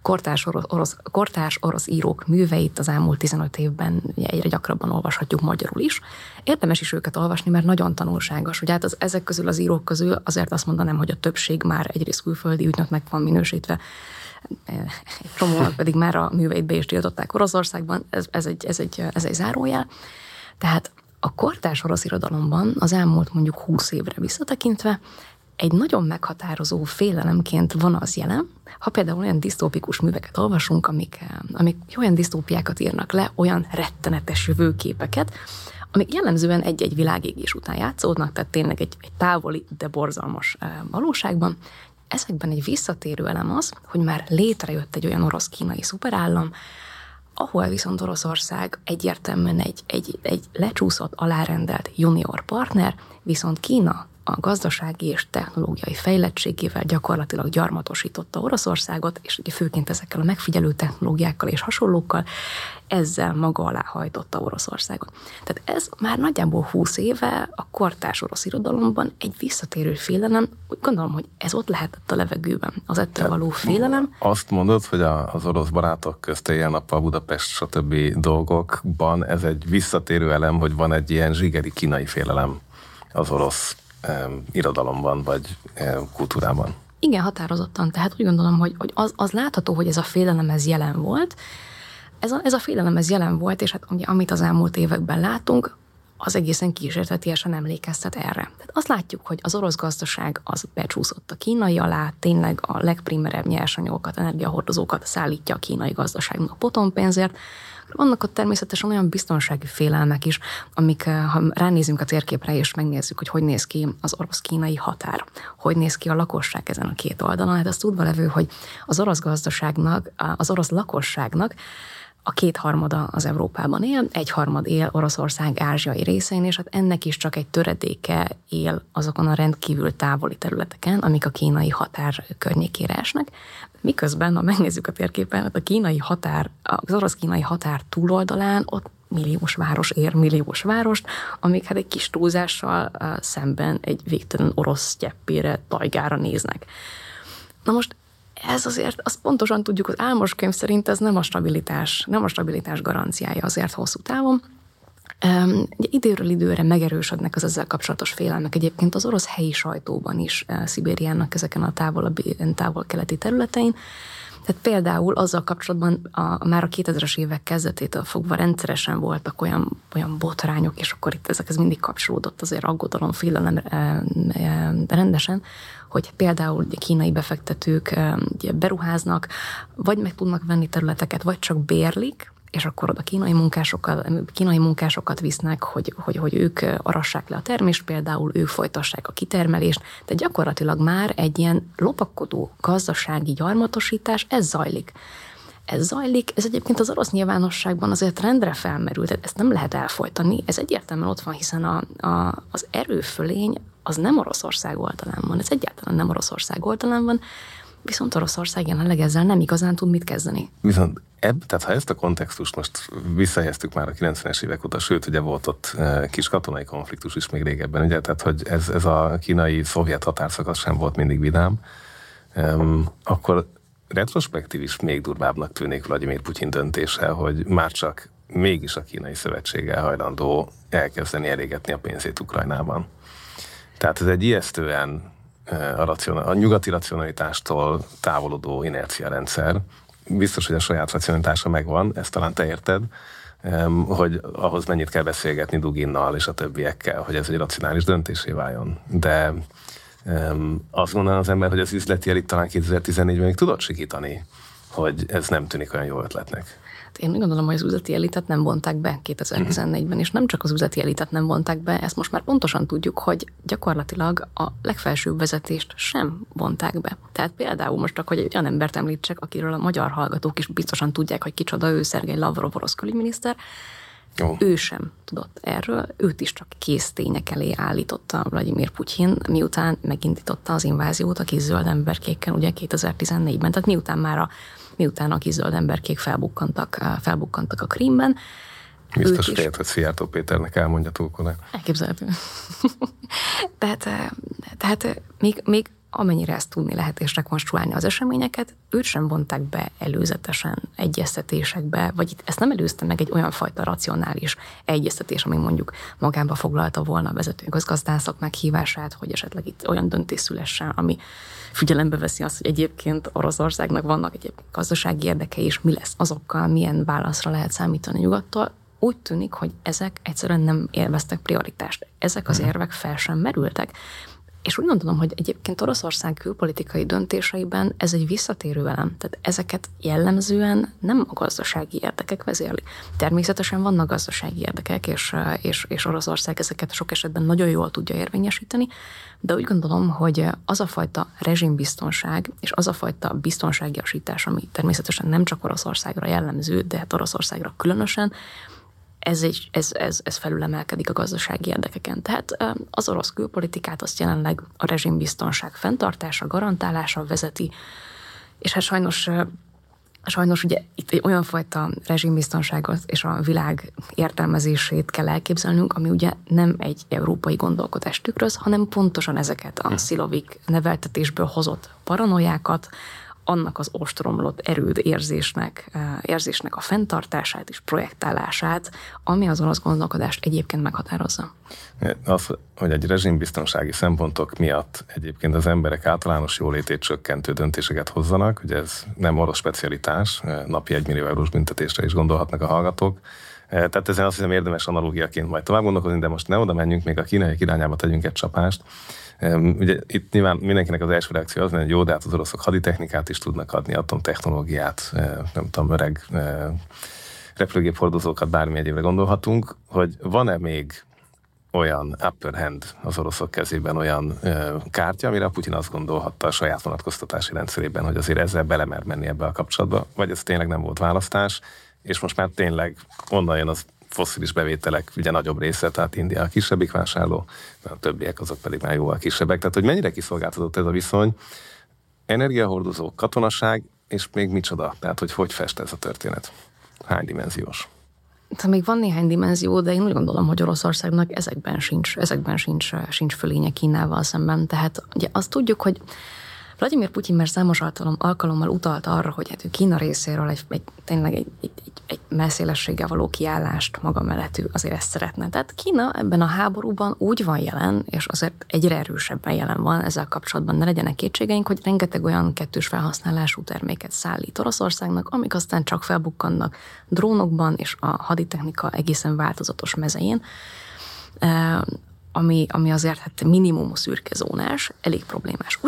kortárs orosz írók műveit az elmúlt 15 évben egyre gyakrabban olvashatjuk magyarul is. Érdemes is őket olvasni, mert nagyon tanulságos. Ugye hát ezek közül az írók közül azért azt mondanám, hogy a többség már egyrészt külföldi ügynöknek van minősítve, egy csomónak pedig már a műveit be is tiltották Oroszországban, ez egy zárójel. Tehát a kortárs orosz irodalomban az elmúlt mondjuk 20 évre visszatekintve egy nagyon meghatározó félelemként van az jelen, ha például olyan disztópikus műveket olvasunk, amik olyan disztópiákat írnak le, olyan rettenetes jövőképeket, amik jellemzően egy-egy világégés után játszódnak, tehát tényleg egy távoli, de borzalmas valóságban. Ezekben egy visszatérő elem az, hogy már létrejött egy olyan orosz-kínai szuperállam, ahol viszont Oroszország egyértelműen egy lecsúszott, alárendelt junior partner, viszont Kína a gazdasági és technológiai fejlettségével gyakorlatilag gyarmatosította Oroszországot, és ugye főként ezekkel a megfigyelő technológiákkal és hasonlókkal ezzel maga alá hajtotta Oroszországot. Tehát ez már nagyjából 20 éve a kortárs orosz irodalomban egy visszatérő félelem. Úgy gondolom, hogy ez ott lehetett a levegőben, az ettől való félelem. Azt mondod, hogy az orosz barátok közt éjjel-nappal Budapest, stb. Dolgokban ez egy visszatérő elem, hogy van egy ilyen zsigeri kínai félelem az orosz irodalomban, vagy kultúrában. Igen, határozottan. Tehát úgy gondolom, hogy az látható, hogy ez a félelem ez jelen volt. Ez a félelem ez jelen volt, és hát ugye, amit az elmúlt években látunk, az egészen kísértetiesen emlékeztet erre. Tehát azt látjuk, hogy az orosz gazdaság az becsúszott a kínai alá, tényleg a legprimerebb nyersanyagokat, energiahordozókat szállítja a kínai gazdaságnak a potonpénzért. Vannak ott természetesen olyan biztonsági félelmek is, amik, ha ránézünk a térképre és megnézzük, hogy néz ki az orosz-kínai határ, hogy néz ki a lakosság ezen a két oldalon, hát az tudva levő, hogy az orosz gazdaságnak, az orosz lakosságnak a 2/3 az Európában él, 1/3 él Oroszország ázsiai részein, és hát ennek is csak egy töredéke él azokon a rendkívül távoli területeken, amik a kínai határ környékére esnek. Miközben, ha megnézzük a térképen, az orosz-kínai határ túloldalán ott milliós város ér milliós várost, amik hát egy kis túlzással szemben egy végtelen orosz sztyeppére, tajgára néznek. Na most ez azért, azt pontosan tudjuk, az Álmos könyv szerint ez nem a stabilitás garanciája azért hosszú távon. Időről időre megerősödnek az ezzel kapcsolatos félelmek. Egyébként az orosz helyi sajtóban is Szibériának ezeken a távol-keleti területein. Tehát például azzal kapcsolatban már a 2000-es évek kezdetétől fogva rendszeresen voltak olyan botrányok, és akkor itt ezekhez mindig kapcsolódott azért aggodalom, félelem rendesen, hogy például kínai befektetők beruháznak, vagy meg tudnak venni területeket, vagy csak bérlik, és akkor oda kínai munkásokat visznek, hogy ők arassák le a termést, például ők folytassák a kitermelést, de gyakorlatilag már egy ilyen lopakodó gazdasági gyarmatosítás, ez zajlik. Ez egyébként az orosz nyilvánosságban azért rendre felmerült, tehát ezt nem lehet elfojtani, ez egyértelműen ott van, hiszen az erőfölény az nem Oroszország oldalán van, ez egyáltalán nem Oroszország oldalán van, viszont Oroszország jelenleg ezzel nem igazán tud mit kezdeni. Viszont tehát ha ezt a kontextust most visszahelyeztük már a 90-es évek óta, sőt, ugye volt ott kis katonai konfliktus is még régebben, ugye, tehát hogy ez a kínai-szovjet határszakasz sem volt mindig vidám, akkor retrospektív is még durvábbnak tűnik Vladimir Putyin döntése, hogy már csak mégis a kínai szövetséggel hajlandó elkezdeni elégetni a pénzét Ukrajnában. Tehát ez egy ijesztően a nyugati racionalitástól távolodó inerciarendszer. Biztos, hogy a saját racionalitása megvan, ezt talán te érted, hogy ahhoz mennyit kell beszélgetni Duginnal és a többiekkel, hogy ez egy racionális döntésé váljon. De azt mondaná az ember, hogy az üzleti elit talán 2014-ben még tudott sikítani, hogy ez nem tűnik olyan jó ötletnek. Én úgy gondolom, hogy az üzleti elitet nem vonták be 2014-ben, és nem csak az üzleti elitet nem vonták be, ezt most már pontosan tudjuk, hogy gyakorlatilag a legfelsőbb vezetést sem vonták be. Tehát például most csak, hogy egy olyan embert említsek, akiről a magyar hallgatók is biztosan tudják, hogy kicsoda ő, Szergej Lavrov orosz külügyminiszter, ő sem tudott erről, őt is csak kész tények elé állította Vladimir Putyin, miután megindította az inváziót a kis zöld emberkékkel, ugye 2014-ben, tehát miután a kis zöld emberkék felbukkantak a Krímben. Biztos félt, hogy Szijjártó Péternek elmondja Tulkonak. Elképzelhető. tehát még amennyire ezt tudni lehet és rekonstruálni az eseményeket, őt sem vonták be előzetesen egyeztetésekbe, vagy itt ezt nem előzte meg egy olyan fajta racionális egyeztetés, ami mondjuk magába foglalta volna a vezető közgazdászok meghívását, hogy esetleg itt olyan döntés szülessen, ami figyelembe veszi azt, hogy egyébként Oroszországnak vannak egyébként gazdasági érdekei, és mi lesz azokkal, milyen válaszra lehet számítani nyugattól. Úgy tűnik, hogy ezek egyszerűen nem élveztek prioritást. Ezek az érvek fel sem merültek. És úgy gondolom, hogy egyébként Oroszország külpolitikai döntéseiben ez egy visszatérő elem. Tehát ezeket jellemzően nem a gazdasági érdekek vezérlik. Természetesen vannak gazdasági érdekek, és Oroszország ezeket sok esetben nagyon jól tudja érvényesíteni, de úgy gondolom, hogy az a fajta rezsimbiztonság, és az a fajta biztonságiasítás, ami természetesen nem csak Oroszországra jellemző, de hát Oroszországra különösen, ez felülemelkedik a gazdasági érdekeken. Tehát az orosz külpolitikát azt jelenleg a rezsimbiztonság fenntartása, garantálása vezeti, és hát sajnos ugye itt egy olyan fajta rezsimbiztonságot és a világ értelmezését kell elképzelnünk, ami ugye nem egy európai gondolkodást tükröz, hanem pontosan ezeket a szilovik neveltetésből hozott paranoiákat, annak az ostromlott erőd érzésnek a fenntartását és projektálását, ami az orosz gondolkodást egyébként meghatározza. Az, hogy egy rezsimbiztonsági szempontok miatt egyébként az emberek általános jólétét csökkentő döntéseket hozzanak, ugye ez nem orosz specialitás, napi 1 millió eurós büntetésre is gondolhatnak a hallgatók. Tehát ezen azt hiszem érdemes analógiaként majd tovább gondolkozni, de most ne oda menjünk, még a kínaiak irányába tegyünk egy csapást. Ugye itt nyilván mindenkinek az első reakció az, hogy jó, de hát az oroszok haditechnikát is tudnak adni, atomtechnológiát, nem tudom, öreg repülőgép hordozókat, bármi egyébre gondolhatunk, hogy van-e még olyan upper hand az oroszok kezében, olyan kártya, amire a Putyin azt gondolhatta a saját vonatkoztatási rendszerében, hogy azért ezzel belemer menni ebbe a kapcsolatba, vagy ez tényleg nem volt választás, és most már tényleg onnan jön az fosszilis bevételek ugye nagyobb része, tehát India a kisebbik vásárló, a többiek azok pedig már jóval kisebbek. Tehát, hogy mennyire kiszolgáltatott ez a viszony, energiahordozó, katonaság, és még micsoda? Tehát, hogy fest ez a történet? Hány dimenziós? Tehát még van néhány dimenzió, de én úgy gondolom, hogy Oroszországnak ezekben sincs fölénye Kínával szemben. Tehát ugye azt tudjuk, hogy Vladimir Putyin már számos alkalommal utalt arra, hogy hát ő Kína részéről tényleg egy messzélességgel való kiállást maga mellett ő azért ezt szeretne. Tehát Kína ebben a háborúban úgy van jelen, és azért egyre erősebben jelen van ezzel kapcsolatban, ne legyenek kétségeink, hogy rengeteg olyan kettős felhasználású terméket szállít Oroszországnak, amik aztán csak felbukkannak drónokban és a haditechnika egészen változatos mezején, ami azért hát minimum szürkezónás, elég problémás.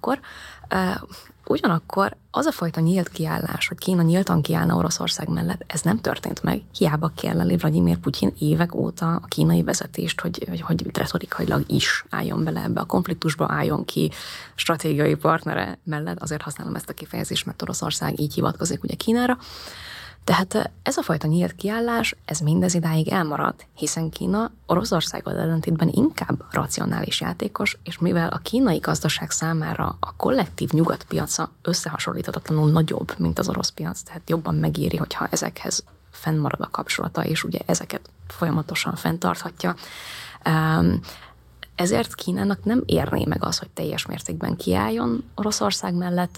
Ugyanakkor az a fajta nyílt kiállás, hogy Kína nyíltan kiállna Oroszország mellett, ez nem történt meg. Hiába kellene Vladimir Putyin évek óta a kínai vezetést, hogy retorikailag is álljon bele ebbe a konfliktusba, álljon ki stratégiai partnere mellett. Azért használom ezt a kifejezést, mert Oroszország így hivatkozik ugye Kínára. Tehát ez a fajta nyílt kiállás, ez mindez idáig elmaradt, hiszen Kína Oroszországgal ellentétben inkább racionális játékos, és mivel a kínai gazdaság számára a kollektív nyugatpiaca összehasonlíthatatlanul nagyobb, mint az orosz piac, tehát jobban megéri, hogyha ezekhez fennmarad a kapcsolata, és ugye ezeket folyamatosan fenntarthatja. Ezért Kínának nem érné meg az, hogy teljes mértékben kiálljon Oroszország mellett,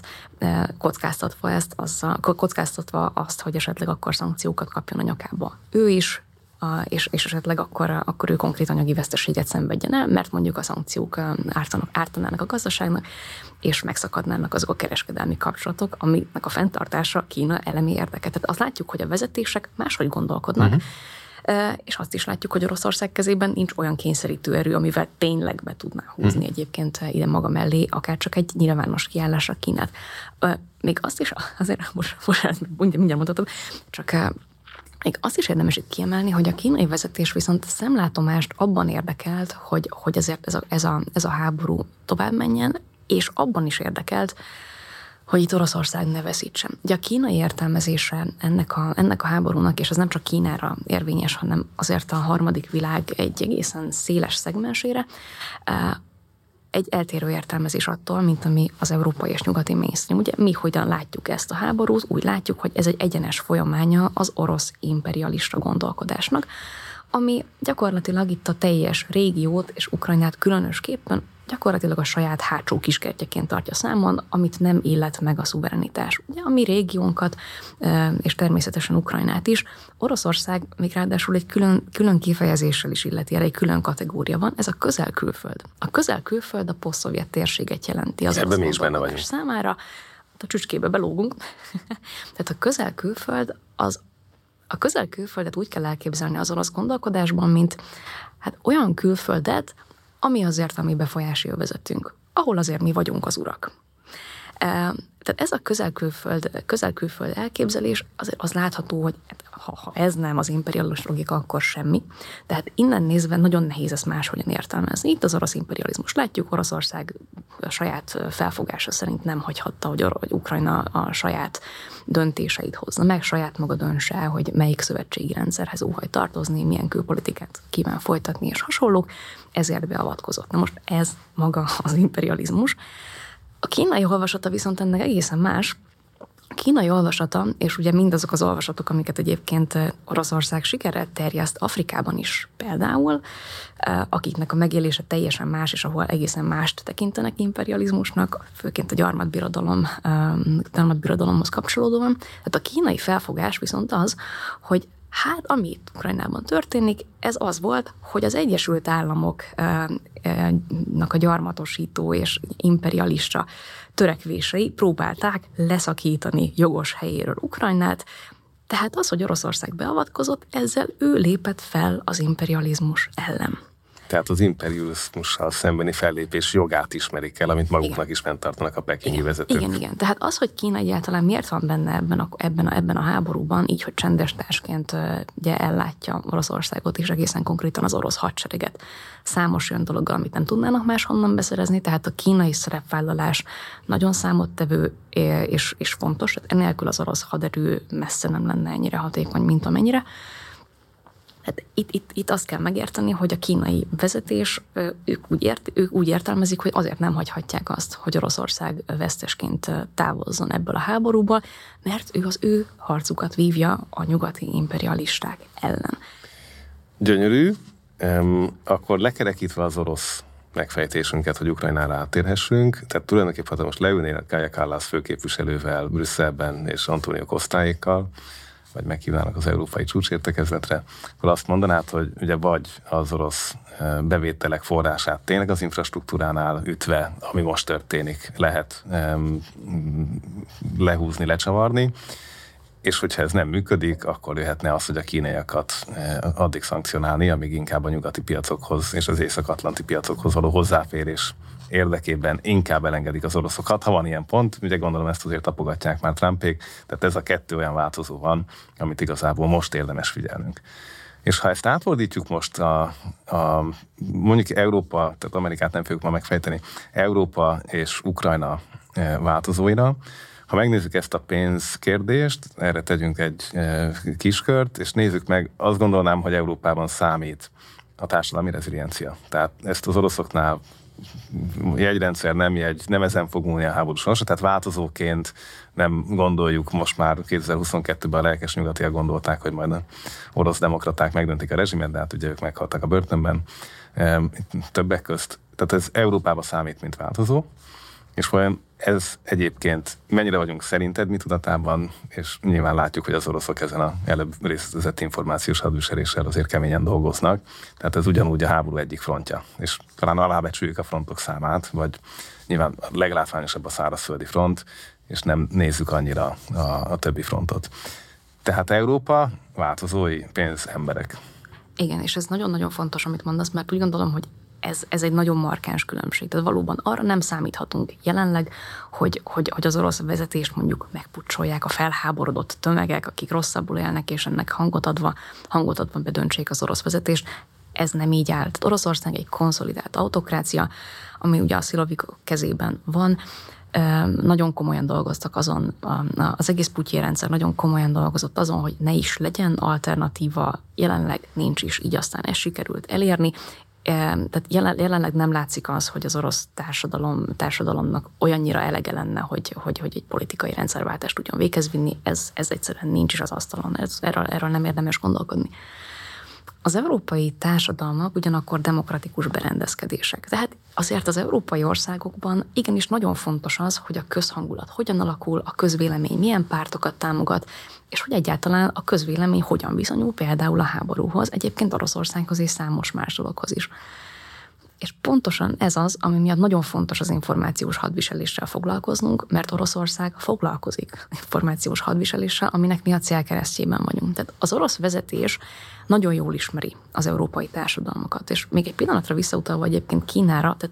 kockáztatva azt, hogy esetleg akkor szankciókat kapjon a nyakába ő is, és esetleg akkor ő konkrét anyagi veszteséget szenvedjen el, mert mondjuk a szankciók ártanának a gazdaságnak, és megszakadnának azok a kereskedelmi kapcsolatok, amiknek a fenntartása Kína elemi érdeke. Tehát azt látjuk, hogy a vezetések máshogy gondolkodnak, és azt is látjuk, hogy Oroszország kezében nincs olyan kényszerítő erő, amivel tényleg be tudná húzni egyébként ide maga mellé, akár csak egy nyilvános kiállásra Kínát. Még azt is, azért most mindjárt mondhatom, csak még azt is érdemes itt kiemelni, hogy a kínai vezetés viszont szemlátomást abban érdekelt, hogy ezért ez a háború tovább menjen, és abban is érdekelt, hogy itt Oroszország ne veszítsen. Ugye a kínai értelmezése ennek a háborúnak, és ez nem csak Kínára érvényes, hanem azért a harmadik világ egy egészen széles szegmensére, egy eltérő értelmezés attól, mint ami az európai és nyugati mainstream. Ugye mi hogyan látjuk ezt a háborút? Úgy látjuk, hogy ez egy egyenes folyamánya az orosz imperialista gondolkodásnak, ami gyakorlatilag itt a teljes régiót és Ukrajnát különösképpen gyakorlatilag a saját hátsó kiskertjeként tartja számon, amit nem illet meg a szuverenitás. Ugye a mi régiónkat, és természetesen Ukrajnát is, Oroszország még ráadásul egy külön kifejezéssel is illeti, egy külön kategória van, ez a közel-külföld. A közel-külföld a posztszovjet térséget jelenti az orosz gondolkodás számára. A csücskébe belógunk. Tehát a közel-külföld a közel-külföldet úgy kell elképzelni az orosz gondolkodásban, mint olyan külföldet, ami azért a mi befolyási övezetünk, ahol azért mi vagyunk az urak. Tehát ez a közel-külföld elképzelés, azért az látható, hogy ha ez nem az imperialista logika, akkor semmi. Tehát innen nézve nagyon nehéz ezt máshogyan értelmezni. Itt az orosz imperializmus látjuk, Oroszország a saját felfogása szerint nem hagyhatta, hogy Ukrajna a saját döntéseit hozza meg, saját maga döntse el, hogy melyik szövetségi rendszerhez óhaj tartozni, milyen külpolitikát kíván folytatni és hasonlók, ezért beavatkozott. Na most ez maga az imperializmus. A kínai olvasata viszont ennek egészen más. A kínai olvasata, és ugye mindazok az olvasatok, amiket egyébként Oroszország sikerrel terjeszt Afrikában is például, akiknek a megélése teljesen más, és ahol egészen mást tekintenek imperializmusnak, főként a gyarmatbirodalomhoz kapcsolódóan. Tehát a kínai felfogás viszont az, hogy ami itt Ukrajnában történik, ez az volt, hogy az Egyesült Államoknak a gyarmatosító és imperialista törekvései próbálták leszakítani jogos helyéről Ukrajnát, tehát az, hogy Oroszország beavatkozott, ezzel ő lépett fel az imperializmus ellen. Tehát az imperializmussal szembeni fellépés jogát ismerik el, amit maguknak is tartanak a pekingi vezetők. Igen. Tehát az, hogy Kína egyáltalán miért van benne ebben a háborúban, így, hogy csendes társként ugye ellátja Oroszországot és egészen konkrétan az orosz hadsereget számos olyan dologgal, amit nem tudnának máshonnan beszerezni, tehát a kínai szerepvállalás nagyon számottevő és fontos, tehát enélkül az orosz haderő messze nem lenne ennyire hatékony, mint amennyire. Hát itt azt kell megérteni, hogy a kínai vezetés, ők úgy értelmezik, hogy azért nem hagyhatják azt, hogy Oroszország vesztesként távozzon ebből a háborúból, mert ő az ő harcukat vívja a nyugati imperialisták ellen. Gyönyörű. Akkor lekerekítve az orosz megfejtésünket, hogy Ukrajnára áttérhessünk, tehát tulajdonképpen, ha most leülnének Kaja Kallas főképviselővel Brüsszelben és Antonio Costáékkal, vagy meghívnának az európai csúcsértekezletre, akkor azt mondanád, hogy ugye vagy az orosz bevételek forrását tényleg az infrastruktúránál ütve, ami most történik, lehet lehúzni, lecsavarni, és hogyha ez nem működik, akkor jöhetne az, hogy a kínaiakat addig szankcionálni, amíg inkább a nyugati piacokhoz és az észak-atlanti piacokhoz való hozzáférés érdekében inkább elengedik az oroszokat. Ha van ilyen pont, ugye gondolom ezt azért tapogatják már Trumpék, tehát ez a kettő olyan változó van, amit igazából most érdemes figyelnünk. És ha ezt átfordítjuk most mondjuk Európa, tehát Amerikát nem fogjuk ma megfejteni, Európa és Ukrajna változóira, ha megnézzük ezt a pénzkérdést, erre tegyünk egy kiskört, és nézzük meg, azt gondolnám, hogy Európában számít a társadalmi reziliencia. Tehát ezt az oroszoknál jegyrendszer, nem ezen fog múlni a háború sorsa, tehát változóként nem gondoljuk, most már 2022-ben a lelkes nyugatiak gondolták, hogy majd a orosz demokraták megdöntik a rezsimet, de hát ugye ők meghaltak a börtönben többek közt. Tehát ez Európában számít, mint változó, és vajon ez egyébként mennyire vagyunk szerinted mi tudatában, és nyilván látjuk, hogy az oroszok ezen a előbb részletezett információs hadviseléssel azért keményen dolgoznak, tehát ez ugyanúgy a háború egyik frontja, és talán alábecsüljük a frontok számát, vagy nyilván a leglátványosabb a szárazföldi front, és nem nézzük annyira a többi frontot. Tehát Európa, változói, pénz, emberek. Igen, és ez nagyon-nagyon fontos, amit mondasz, mert úgy gondolom, hogy ez egy nagyon markáns különbség. Tehát valóban arra nem számíthatunk jelenleg, hogy az orosz vezetést mondjuk megpucsolják a felháborodott tömegek, akik rosszabbul élnek, és ennek hangot adva bedöntsék az orosz vezetést. Ez nem így áll. Tehát Oroszország egy konszolidált autokrácia, ami ugye a szilovikok kezében van. Nagyon komolyan dolgoztak azon, az egész Putyin rendszer nagyon komolyan dolgozott azon, hogy ne is legyen alternatíva, jelenleg nincs is, így aztán ezt sikerült elérni. Tehát jelenleg nem látszik az, hogy az orosz társadalomnak olyannyira elege lenne, hogy egy politikai rendszerváltást tudjon véghez vinni. Ez egyszerűen nincs is az asztalon. Erről nem érdemes gondolkodni. Az európai társadalmak ugyanakkor demokratikus berendezkedések. Tehát azért az európai országokban igenis nagyon fontos az, hogy a közhangulat hogyan alakul, a közvélemény milyen pártokat támogat, és hogy egyáltalán a közvélemény hogyan viszonyul például a háborúhoz, egyébként Oroszországhoz és számos más dologhoz is. És pontosan ez az, ami miatt nagyon fontos az információs hadviseléssel foglalkoznunk, mert Oroszország foglalkozik információs hadviseléssel, aminek mi a célkeresztjében vagyunk. Tehát az orosz vezetés nagyon jól ismeri az európai társadalmakat, és még egy pillanatra visszautalva egyébként Kínára, tehát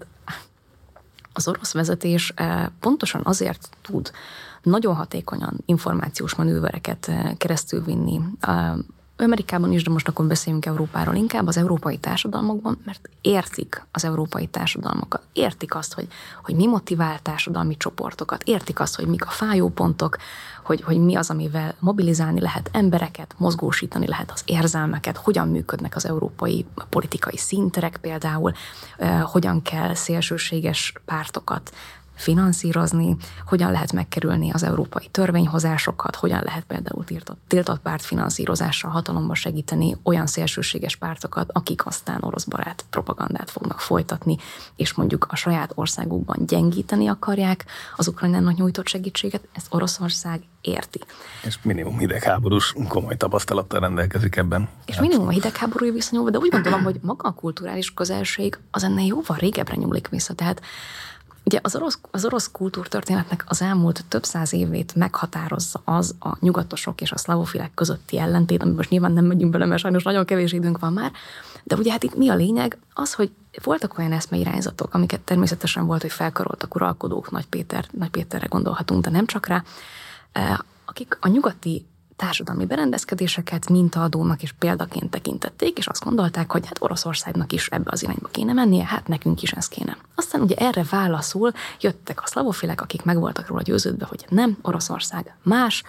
az orosz vezetés pontosan azért tud nagyon hatékonyan információs manővereket keresztülvinni Amerikában is, de most akkor beszéljünk Európáról inkább, az európai társadalmakban, mert értik az európai társadalmakat, értik azt, hogy mi motivál társadalmi csoportokat, értik azt, hogy mik a fájópontok, hogy mi az, amivel mobilizálni lehet embereket, mozgósítani lehet az érzelmeket, hogyan működnek az európai politikai színterek például, hogyan kell szélsőséges pártokat finanszírozni, hogyan lehet megkerülni az európai törvényhozásokat, hogyan lehet például tiltott pártfinanszírozással hatalomba segíteni olyan szélsőséges pártokat, akik aztán orosz barát propagandát fognak folytatni, és mondjuk a saját országukban gyengíteni akarják az Ukrajnának nyújtott segítséget, ezt Oroszország érti. És minimum hidegháborús komoly tapasztalattal rendelkezik ebben. És minimum a hidegháborúi viszonyulva, de úgy gondolom, hogy maga a kulturális közelség az ennél jóval régebbre nyúlik vissza. Tehát ugye az orosz kultúrtörténetnek az elmúlt több száz évét meghatározza az a nyugatosok és a szlavofilek közötti ellentét, amiben most nyilván nem megyünk bele, mert sajnos nagyon kevés időnk van már, de ugye hát itt mi a lényeg? Az, hogy voltak olyan eszmeirányzatok, amiket természetesen volt, hogy felkaroltak uralkodók, Nagy Péterre gondolhatunk, de nem csak rá, akik a nyugati társadalmi berendezkedéseket mintaadónak és példaként tekintették, és azt gondolták, hogy hát Oroszországnak is ebbe az irányba kéne mennie, hát nekünk is ez kéne. Aztán ugye erre válaszul jöttek a szlavofilek, akik meg voltak róla győződve, hogy nem, Oroszország más,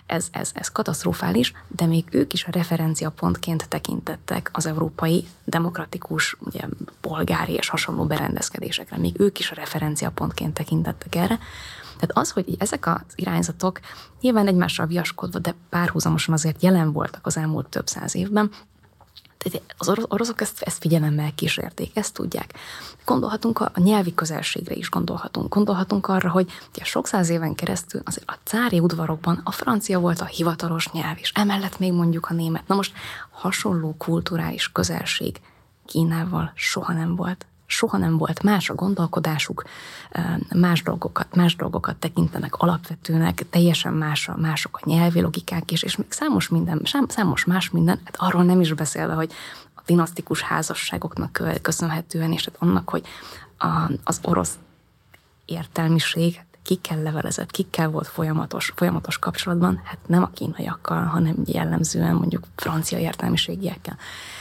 ez katasztrofális, de még ők is a referenciapontként tekintettek az európai demokratikus, ugye, polgári és hasonló berendezkedésekre. Még ők is a referenciapontként tekintettek erre. Tehát az, hogy ezek az irányzatok nyilván egymással viaskodva, de párhuzamosan azért jelen voltak az elmúlt több száz évben, tehát az oroszok ezt figyelemmel kísérték, ezt tudják. Gondolhatunk a nyelvi közelségre is, gondolhatunk arra, hogy sok száz éven keresztül azért a cári udvarokban a francia volt a hivatalos nyelv, és emellett még mondjuk a német. Na most hasonló kulturális közelség Kínával soha nem volt. Soha nem volt, más a gondolkodásuk, más dolgokat tekintenek alapvetőnek, teljesen mások a nyelvi logikák is, és még számos más minden, hát arról nem is beszélve, hogy a dinasztikus házasságoknak köszönhetően, és hát annak, hogy az orosz értelmiség kikkel levelezett, kikkel volt folyamatos kapcsolatban, hát nem a kínaiakkal, hanem jellemzően mondjuk francia értelmiségiekkel.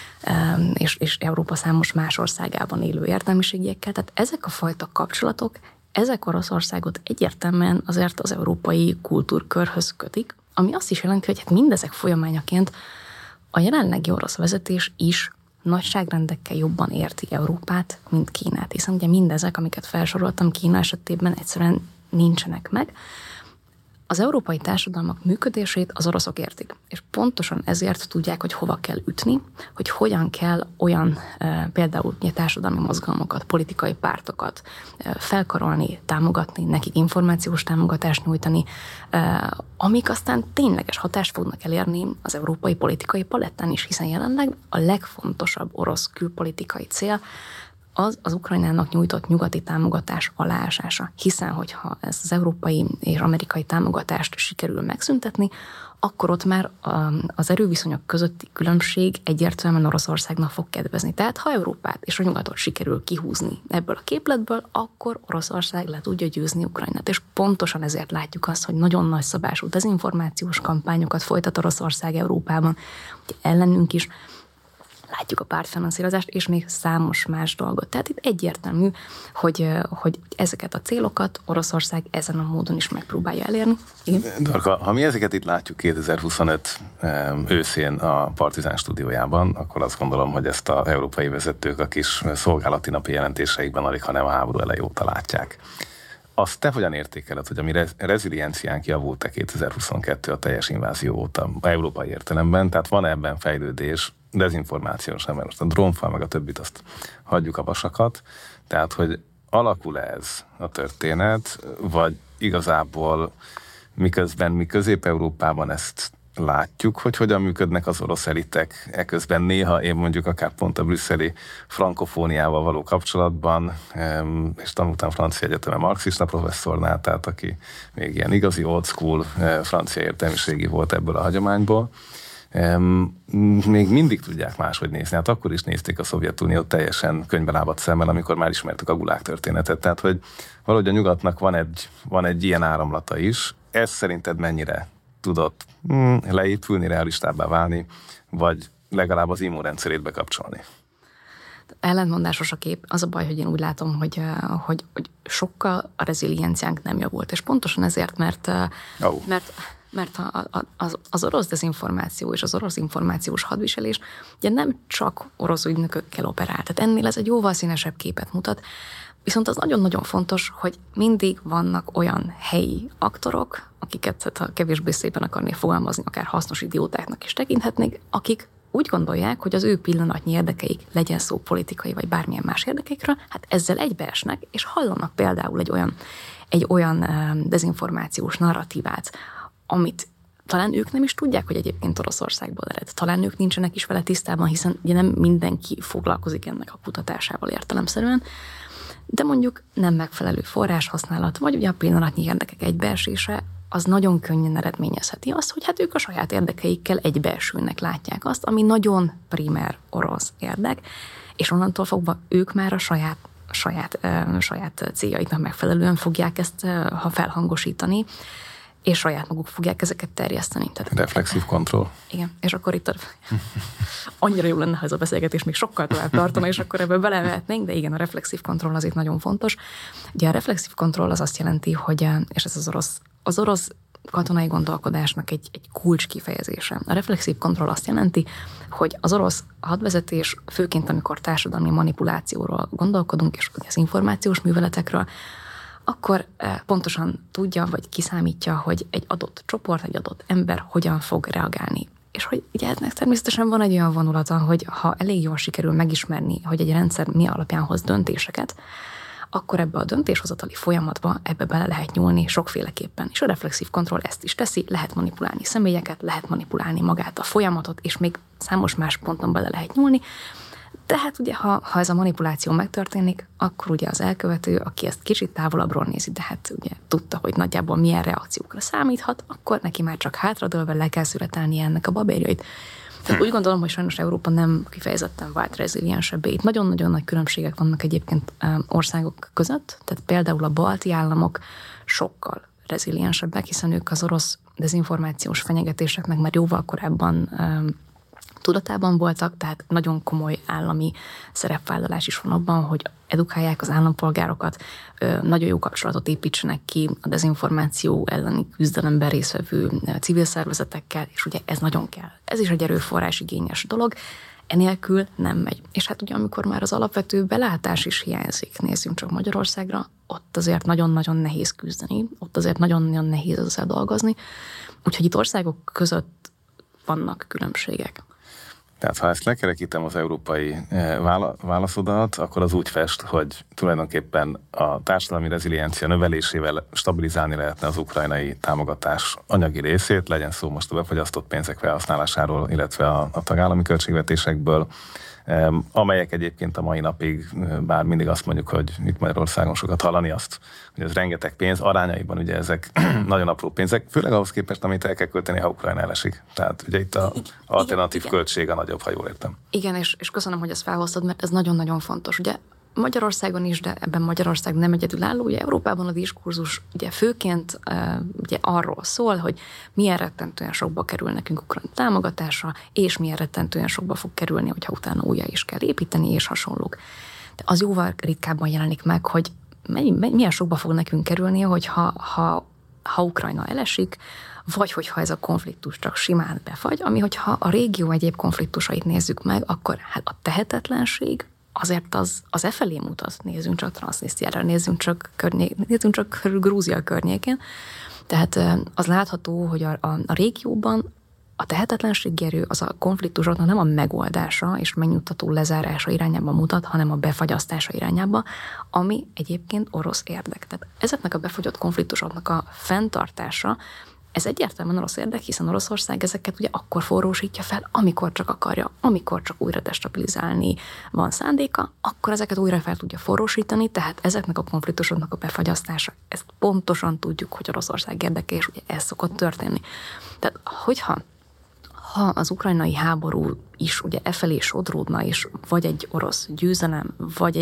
És Európa számos más országában élő értelmiségiekkel. Tehát ezek a fajta kapcsolatok, ezek Oroszországot egyértelműen azért az európai kultúrkörhöz kötik, ami azt is jelenti, hogy hát mindezek folyamányaként a jelenlegi orosz vezetés is nagyságrendekkel jobban érti Európát, mint Kínát, hiszen ugye mindezek, amiket felsoroltam Kína esetében egyszerűen nincsenek meg. Az európai társadalmak működését az oroszok értik, és pontosan ezért tudják, hogy hova kell ütni, hogy hogyan kell olyan például társadalmi mozgalmakat, politikai pártokat felkarolni, támogatni, nekik információs támogatást nyújtani, amik aztán tényleges hatást fognak elérni az európai politikai palettán is, hiszen jelenleg a legfontosabb orosz külpolitikai cél az Ukrajnának nyújtott nyugati támogatás aláásása. Hiszen, hogyha ezt az európai és amerikai támogatást sikerül megszüntetni, akkor ott már az erőviszonyok közötti különbség egyértelműen Oroszországnak fog kedvezni. Tehát, ha Európát és a nyugatot sikerül kihúzni ebből a képletből, akkor Oroszország le tudja győzni Ukrajnát. És pontosan ezért látjuk azt, hogy nagyon nagy szabású dezinformációs kampányokat folytat Oroszország Európában, ellenünk is, látjuk a pártfinanszírozást, és még számos más dolgot. Tehát itt egyértelmű, hogy ezeket a célokat Oroszország ezen a módon is megpróbálja elérni. Igen? Dorka, ha mi ezeket itt látjuk 2025 őszén a Partizán stúdiójában, akkor azt gondolom, hogy ezt az európai vezetők a kis szolgálati napi jelentéseikben alig, hanem a háború elejé óta látják. Azt te hogyan értékeled, hogy a mi rezilienciánk javult-e 2022 a teljes invázió óta, a európai értelemben, tehát van ebben fejlődés, dezinformációs, nem, mert most a drónfal meg a többit, azt hagyjuk a vasakat, tehát hogy alakul ez a történet, vagy igazából miközben mi Közép-Európában ezt látjuk, hogy hogyan működnek az orosz elitek, eközben néha én mondjuk akár pont a brüsszeli frankofóniával való kapcsolatban, és tanultam francia egyetemen marxista professzornál, tehát aki még ilyen igazi old school francia értelmiségi volt ebből a hagyományból, még mindig tudják máshogy nézni. Hát akkor is nézték a Szovjetuniót teljesen könyvbelábadt szemmel, amikor már ismertük a Gulág történetet. Tehát, hogy valahogy a nyugatnak van egy ilyen áramlata is. Ez szerinted mennyire tudott leépülni, realistábbá válni, vagy legalább az immunrendszerét bekapcsolni? Ellentmondásos a kép. Az a baj, hogy én úgy látom, hogy sokkal a rezilienciánk nem javult. És pontosan ezért, mert az orosz dezinformáció és az orosz információs hadviselés ugye nem csak orosz ügynökökkel operál. Tehát ennél ez egy jóval színesebb képet mutat. Viszont az nagyon-nagyon fontos, hogy mindig vannak olyan helyi aktorok, akiket, ha kevésbé szépen akarnék fogalmazni, akár hasznos idiótáknak is tekinthetnék, akik úgy gondolják, hogy az ő pillanatnyi érdekeik, legyen szó politikai vagy bármilyen más érdekeikről, hát ezzel egybeesnek, és hallanak például egy olyan dezinformációs narratívát, amit talán ők nem is tudják, hogy egyébként Oroszországból ered. Talán ők nincsenek is vele tisztában, hiszen ugye nem mindenki foglalkozik ennek a kutatásával értelemszerűen, de mondjuk nem megfelelő forráshasználat, vagy ugye a pillanatnyi érdekek egybeesése, az nagyon könnyen eredményezheti azt, hogy hát ők a saját érdekeikkel egybeesülnek, látják azt, ami nagyon primer orosz érdek, és onnantól fogva ők már a saját céljaiknak megfelelően fogják ezt felhangosítani, és saját maguk fogják ezeket terjeszteni. Tehát, reflexív kontroll. Igen, és akkor itt annyira jó lenne, ha ez a beszélgetés még sokkal tovább tartana, és akkor ebből belevehetnénk, de igen, a reflexív kontroll az itt nagyon fontos. Ugye a reflexív kontroll az azt jelenti, hogy, és ez az orosz katonai gondolkodásnak egy kulcs kifejezése. A reflexív kontroll azt jelenti, hogy az orosz hadvezetés, főként amikor társadalmi manipulációról gondolkodunk, és az információs műveletekről, akkor pontosan tudja, vagy kiszámítja, hogy egy adott csoport, egy adott ember hogyan fog reagálni. És hogy ugye ennek természetesen van egy olyan vonulata, hogy ha elég jól sikerül megismerni, hogy egy rendszer mi alapján hoz döntéseket, akkor ebbe a döntéshozatali folyamatba ebbe bele lehet nyúlni sokféleképpen. És a reflexív kontroll ezt is teszi, lehet manipulálni személyeket, lehet manipulálni magát a folyamatot, és még számos más ponton bele lehet nyúlni. De hát ugye, ha ez a manipuláció megtörténik, akkor ugye az elkövető, aki ezt kicsit távolabbról nézi, de hát ugye tudta, hogy nagyjából milyen reakciókra számíthat, akkor neki már csak hátradőlve le kell szüretelni ennek a babérjait. Tehát úgy gondolom, hogy sajnos Európa nem kifejezetten vált reziliensebbé. Itt nagyon-nagyon nagy különbségek vannak egyébként országok között, tehát például a balti államok sokkal reziliensebbek, hiszen ők az orosz dezinformációs fenyegetéseknek már jóval korábban tudatában voltak, tehát nagyon komoly állami szerepvállalás is van abban, hogy edukálják az állampolgárokat, nagyon jó kapcsolatot építsenek ki a dezinformáció elleni küzdelemben résztvevő civil szervezetekkel, és ugye ez nagyon kell. Ez is egy erőforrás igényes dolog, enélkül nem megy. És hát ugye amikor már az alapvető belátás is hiányzik, nézzünk csak Magyarországra, ott azért nagyon-nagyon nehéz küzdeni, ott azért nagyon-nagyon nehéz ezzel dolgozni, úgyhogy itt országok között vannak különbségek. Tehát ha ezt lekerekítem az európai válaszodat, akkor az úgy fest, hogy tulajdonképpen a társadalmi reziliencia növelésével stabilizálni lehetne az ukrajnai támogatás anyagi részét, legyen szó most a befagyasztott pénzek felhasználásáról, illetve a tagállami költségvetésekből, amelyek egyébként a mai napig, bár mindig azt mondjuk, hogy itt Magyarországon sokat hallani azt, hogy ez rengeteg pénz, arányaiban ugye ezek nagyon apró pénzek, főleg ahhoz képest, amit el kell költeni, ha Ukrajna elesik. Tehát ugye itt az alternatív költség a nagyobb, ha jól értem. Igen, és köszönöm, hogy ezt felhoztad, mert ez nagyon-nagyon fontos. Ugye Magyarországon is, de ebben Magyarország nem egyedülálló. Ugye Európában a diskurzus ugye főként ugye arról szól, hogy milyen rettentően sokba kerül nekünk Ukrajna támogatása, és milyen rettentően sokba fog kerülni, hogyha utána újra is kell építeni, és hasonlók. De az jóval ritkábban jelenik meg, hogy milyen sokba fog nekünk kerülni, hogyha ha Ukrajna elesik, vagy hogyha ez a konfliktus csak simán befagy, ami hogyha a régió egyéb konfliktusait nézzük meg, akkor hát a tehetetlenség azért az e felé mutat. Nézzünk csak Transznisztriára, nézzünk csak Grúzia környékén. Tehát az látható, hogy a régióban a tehetetlenségi erő az a konfliktusoknak nem a megoldása és megnyugtató lezárása irányába mutat, hanem a befagyasztása irányába, ami egyébként orosz érdek. Tehát ezeknek a befagyott konfliktusoknak a fenntartása, ez egyértelműen orosz érdek, hiszen Oroszország ezeket ugye akkor forrósítja fel, amikor csak akarja, amikor csak újra destabilizálni van szándéka, akkor ezeket újra fel tudja forrósítani, tehát ezeknek a konfliktusoknak a befagyasztása, ezt pontosan tudjuk, hogy Oroszország érdeke, és ugye ez szokott történni. Tehát hogyha az ukrajnai háború is ugye efelé sodródna, és vagy egy orosz győzelem, vagy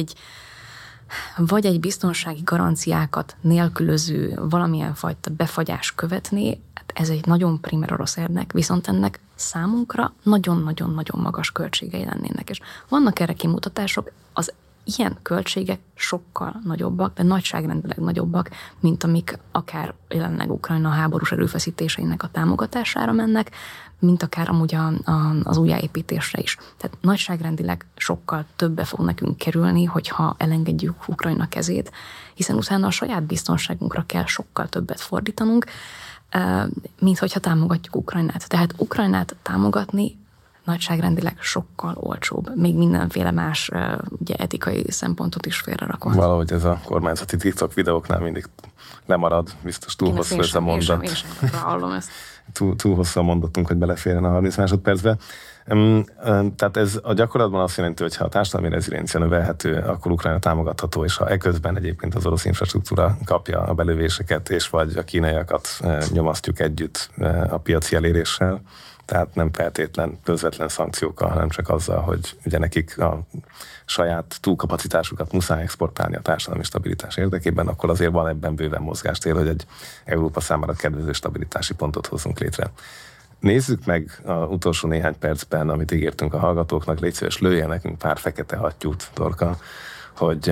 egy biztonsági garanciákat nélkülöző valamilyen fajta befagyás követné, hát ez egy nagyon primer orosz érdek, viszont ennek számunkra nagyon-nagyon-nagyon magas költségei lennének. És vannak erre kimutatások, az ilyen költségek sokkal nagyobbak, de nagyságrendileg nagyobbak, mint amik akár jelenleg Ukrajna háborús erőfeszítéseinek a támogatására mennek, mint akár amúgy az újjáépítésre is. Tehát nagyságrendileg sokkal többe fog nekünk kerülni, hogyha elengedjük Ukrajna kezét, hiszen utána a saját biztonságunkra kell sokkal többet fordítanunk, mint hogyha támogatjuk Ukrajnát. Tehát Ukrajnát támogatni nagyságrendileg sokkal olcsóbb, még mindenféle más ugye, etikai szempontot is félrerakva. Valahogy ez a kormányzati TikTok videóknál mindig lemarad, biztos túl hosszú ez a mondat. Én sem hallom ezt. Túl hosszú a mondatunk, hogy beleférjen a 30 másodpercbe. Tehát ez a gyakorlatban azt jelenti, hogy ha a társadalmi reziliencia növelhető, akkor Ukrajna támogatható, és ha eközben egyébként az orosz infrastruktúra kapja a belövéseket, és vagy a kínaiakat nyomasztjuk együtt a piaci eléréssel, tehát nem feltétlen közvetlen szankciókkal, hanem csak azzal, hogy ugye nekik a saját túlkapacitásukat muszáj exportálni a társadalmi stabilitás érdekében, akkor azért van ebben bőven mozgástér, hogy egy Európa számára kedvező stabilitási pontot hozzunk létre. Nézzük meg az utolsó néhány percben, amit ígértünk a hallgatóknak, légy szíves, lője nekünk pár fekete hattyút, Dorka, hogy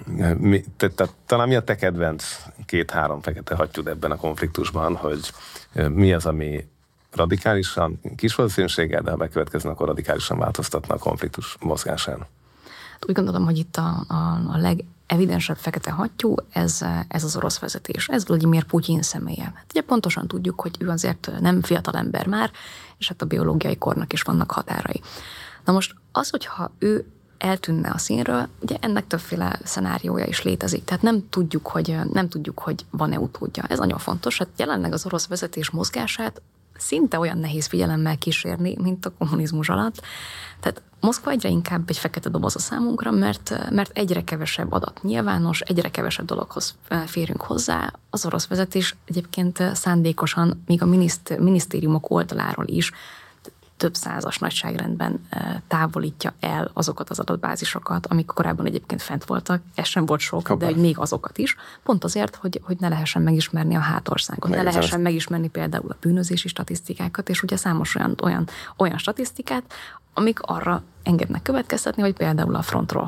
talán mi a te kedvenc 2-3 fekete hattyúd ebben a konfliktusban, hogy mi az, ami radikálisan, kis valószínűséggel, de ha bekövetkezne, akkor radikálisan változtatna a konfliktus mozgásán. Úgy gondolom, hogy itt a legevidensebb fekete hattyú, ez az orosz vezetés. Ez Vladimir Putyin személye. Hát ugye pontosan tudjuk, hogy ő azért nem fiatal ember már, és hát a biológiai kornak is vannak határai. Na most az, hogyha ő eltűnne a színről, ugye ennek többféle szenáriója is létezik. Tehát nem tudjuk, hogy van-e utódja. Ez nagyon fontos. Hát jelenleg az orosz vezetés mozgását szinte olyan nehéz figyelemmel kísérni, mint a kommunizmus alatt. Tehát Moszkva egyre inkább egy fekete doboz a számunkra, mert egyre kevesebb adat nyilvános, egyre kevesebb dologhoz férünk hozzá. Az orosz vezetés egyébként szándékosan, még a minisztériumok oldaláról is több százas nagyságrendben távolítja el azokat az adatbázisokat, amik korábban egyébként fent voltak. Ez sem volt sok, de hogy még azokat is. Pont azért, hogy ne lehessen megismerni a hátországot, ne lehessen megismerni például a bűnözési statisztikákat, és ugye számos olyan statisztikát, amik arra engednek következtetni, hogy például a frontról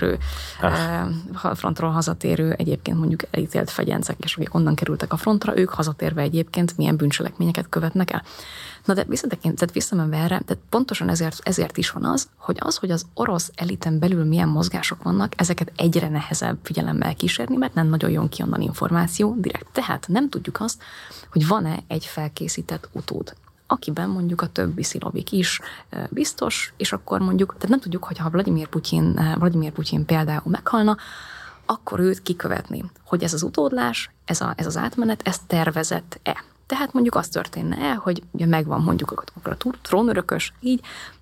hazatérő egyébként mondjuk elítélt fegyencek, és akik onnan kerültek a frontra, ők hazatérve egyébként milyen bűncselekményeket követnek el. Na de visszamenve erre, tehát pontosan ezért is van az, hogy az orosz eliten belül milyen mozgások vannak, ezeket egyre nehezebb figyelemmel kísérni, mert nem nagyon jön ki onnan információ direkt. Tehát nem tudjuk azt, hogy van-e egy felkészített utód, akiben mondjuk a többi szilovik is biztos, és akkor mondjuk, tehát nem tudjuk, hogy ha Vladimir Putyin például meghalna, akkor őt kikövetni, hogy ez az utódlás, ez az átmenet, ez tervezett-e. Tehát mondjuk az történne el, hogy ugye megvan mondjuk a trónörökös, így,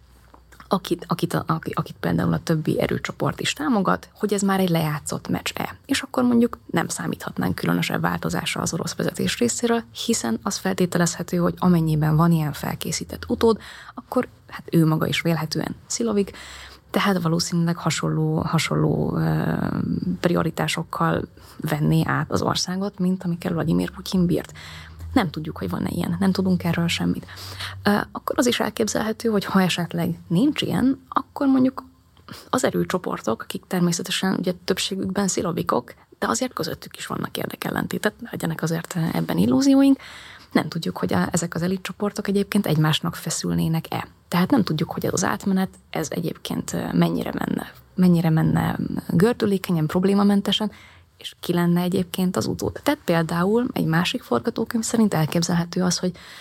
akit például a többi erőcsoport is támogat, hogy ez már egy lejátszott meccs-e. És akkor mondjuk nem számíthatnánk különösebb változásra az orosz vezetés részéről, hiszen az feltételezhető, hogy amennyiben van ilyen felkészített utód, akkor hát ő maga is vélhetően szilovik, tehát valószínűleg hasonló prioritásokkal venné át az országot, mint amikkel Vladimir Putyin bírt. Nem tudjuk, hogy van-e ilyen, nem tudunk erről semmit. Akkor az is elképzelhető, hogy ha esetleg nincs ilyen, akkor mondjuk az erőcsoportok, akik természetesen ugye többségükben szilovikok, de azért közöttük is vannak érdekellentétek, legyenek azért ebben illúzióink. Nem tudjuk, hogy ezek az elitcsoportok egyébként egymásnak feszülnének-e. Tehát nem tudjuk, hogy ez az átmenet, ez egyébként mennyire menne gördülékenyen, problémamentesen, és ki lenne egyébként az utód. Tehát például egy másik forgatókönyv szerint elképzelhető az,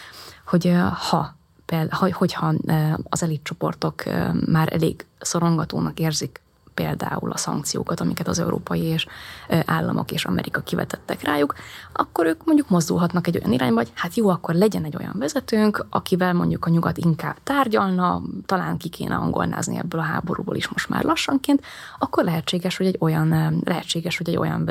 hogyha az elitcsoportok már elég szorongatónak érzik például a szankciókat, amiket az európai és államok és Amerika kivetettek rájuk, akkor ők mondjuk mozdulhatnak egy olyan irányba, hogy hát jó, akkor legyen egy olyan vezetőnk, akivel mondjuk a nyugat inkább tárgyalna, talán ki kéne angolnázni ebből a háborúból is most már lassanként, akkor lehetséges, hogy egy olyan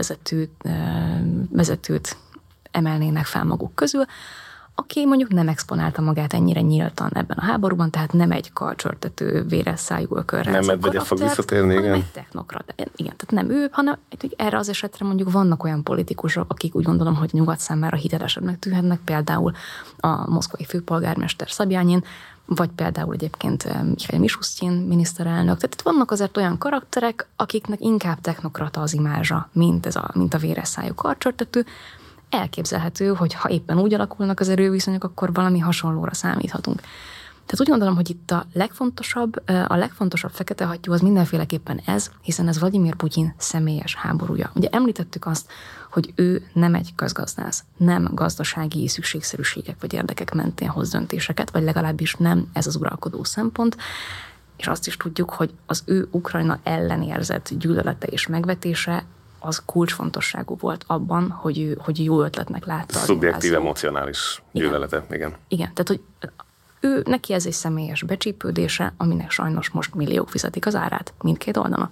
vezetőt emelnének fel maguk közül, aki mondjuk nem exponálta magát ennyire nyíltan ebben a háborúban, tehát nem egy karcsörtető, véres szájú ökörrel. Nem Medvegyev fog visszatérni, igen. Egy technokrat. Igen, tehát nem ő, hanem erre az esetre mondjuk vannak olyan politikusok, akik úgy gondolom, hogy nyugat számára hitelesebbnek tűnhetnek, például a moszkvai főpolgármester Szabjányin, vagy például egyébként Mihail Mishustin miniszterelnök. Tehát itt vannak azért olyan karakterek, akiknek inkább technokrata az imázsa, mint a véres szájú karcsörtető. Elképzelhető, hogy ha éppen úgy alakulnak az erőviszonyok, akkor valami hasonlóra számíthatunk. Tehát úgy gondolom, hogy itt a legfontosabb fekete hattyú az mindenféleképpen ez, hiszen ez Vladimir Putyin személyes háborúja. Ugye említettük azt, hogy ő nem egy közgazdász, nem gazdasági szükségszerűségek vagy érdekek mentén hoz döntéseket, vagy legalábbis nem ez az uralkodó szempont, és azt is tudjuk, hogy az ő Ukrajna ellen érzett gyűlölete és megvetése az kulcsfontosságú volt abban, hogy jó ötletnek látta. Szubjektív, emocionális gyűlölete, igen. Igen, tehát hogy neki ez egy személyes becsípődése, aminek sajnos most milliók fizetik az árát, mindkét oldalon.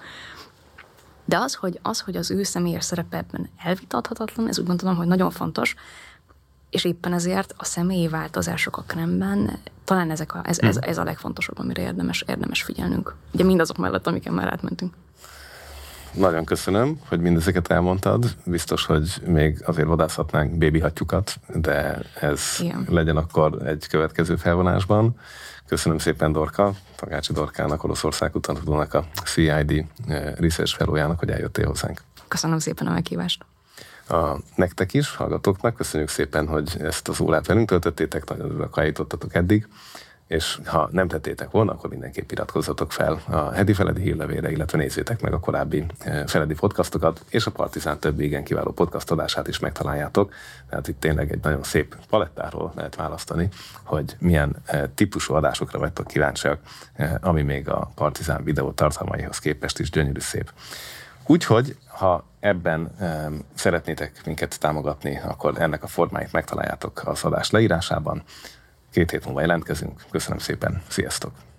De az, hogy az ő személyes szerepe ebben elvitathatatlan, ez úgy gondolom, hogy nagyon fontos, és éppen ezért a személyi változások a Kremlben, talán ez a legfontosabb, amire érdemes figyelnünk. Ugye mindazok mellett, amiken már átmentünk. Nagyon köszönöm, hogy mindezeket elmondtad. Biztos, hogy még azért vadászhatnánk bébihattyukat, de ez legyen akkor egy következő felvonásban. Köszönöm szépen Dorka, Takácsi Dorkának, Oroszország kutatónak, a CID Research Fellowjának, hogy eljöttél hozzánk. Köszönöm szépen a meghívást. Nektek is, hallgatóknak, köszönjük szépen, hogy ezt az órát velünk töltöttétek, nagyon örülök, ha eljutottatok eddig. És ha nem tettétek volna, akkor mindenképp iratkozzatok fel a Heti Feledi hírlevélre, illetve nézzétek meg a korábbi Feledi podcastokat, és a Partizán többi igen kiváló podcast adását is megtaláljátok. Tehát itt tényleg egy nagyon szép palettáról lehet választani, hogy milyen típusú adásokra vagytok kíváncsiak, ami még a Partizán videó tartalmaihoz képest is gyönyörű szép. Úgyhogy, ha ebben szeretnétek minket támogatni, akkor ennek a formáit megtaláljátok az adás leírásában. 2 hét múlva jelentkezünk. Köszönöm szépen, sziasztok!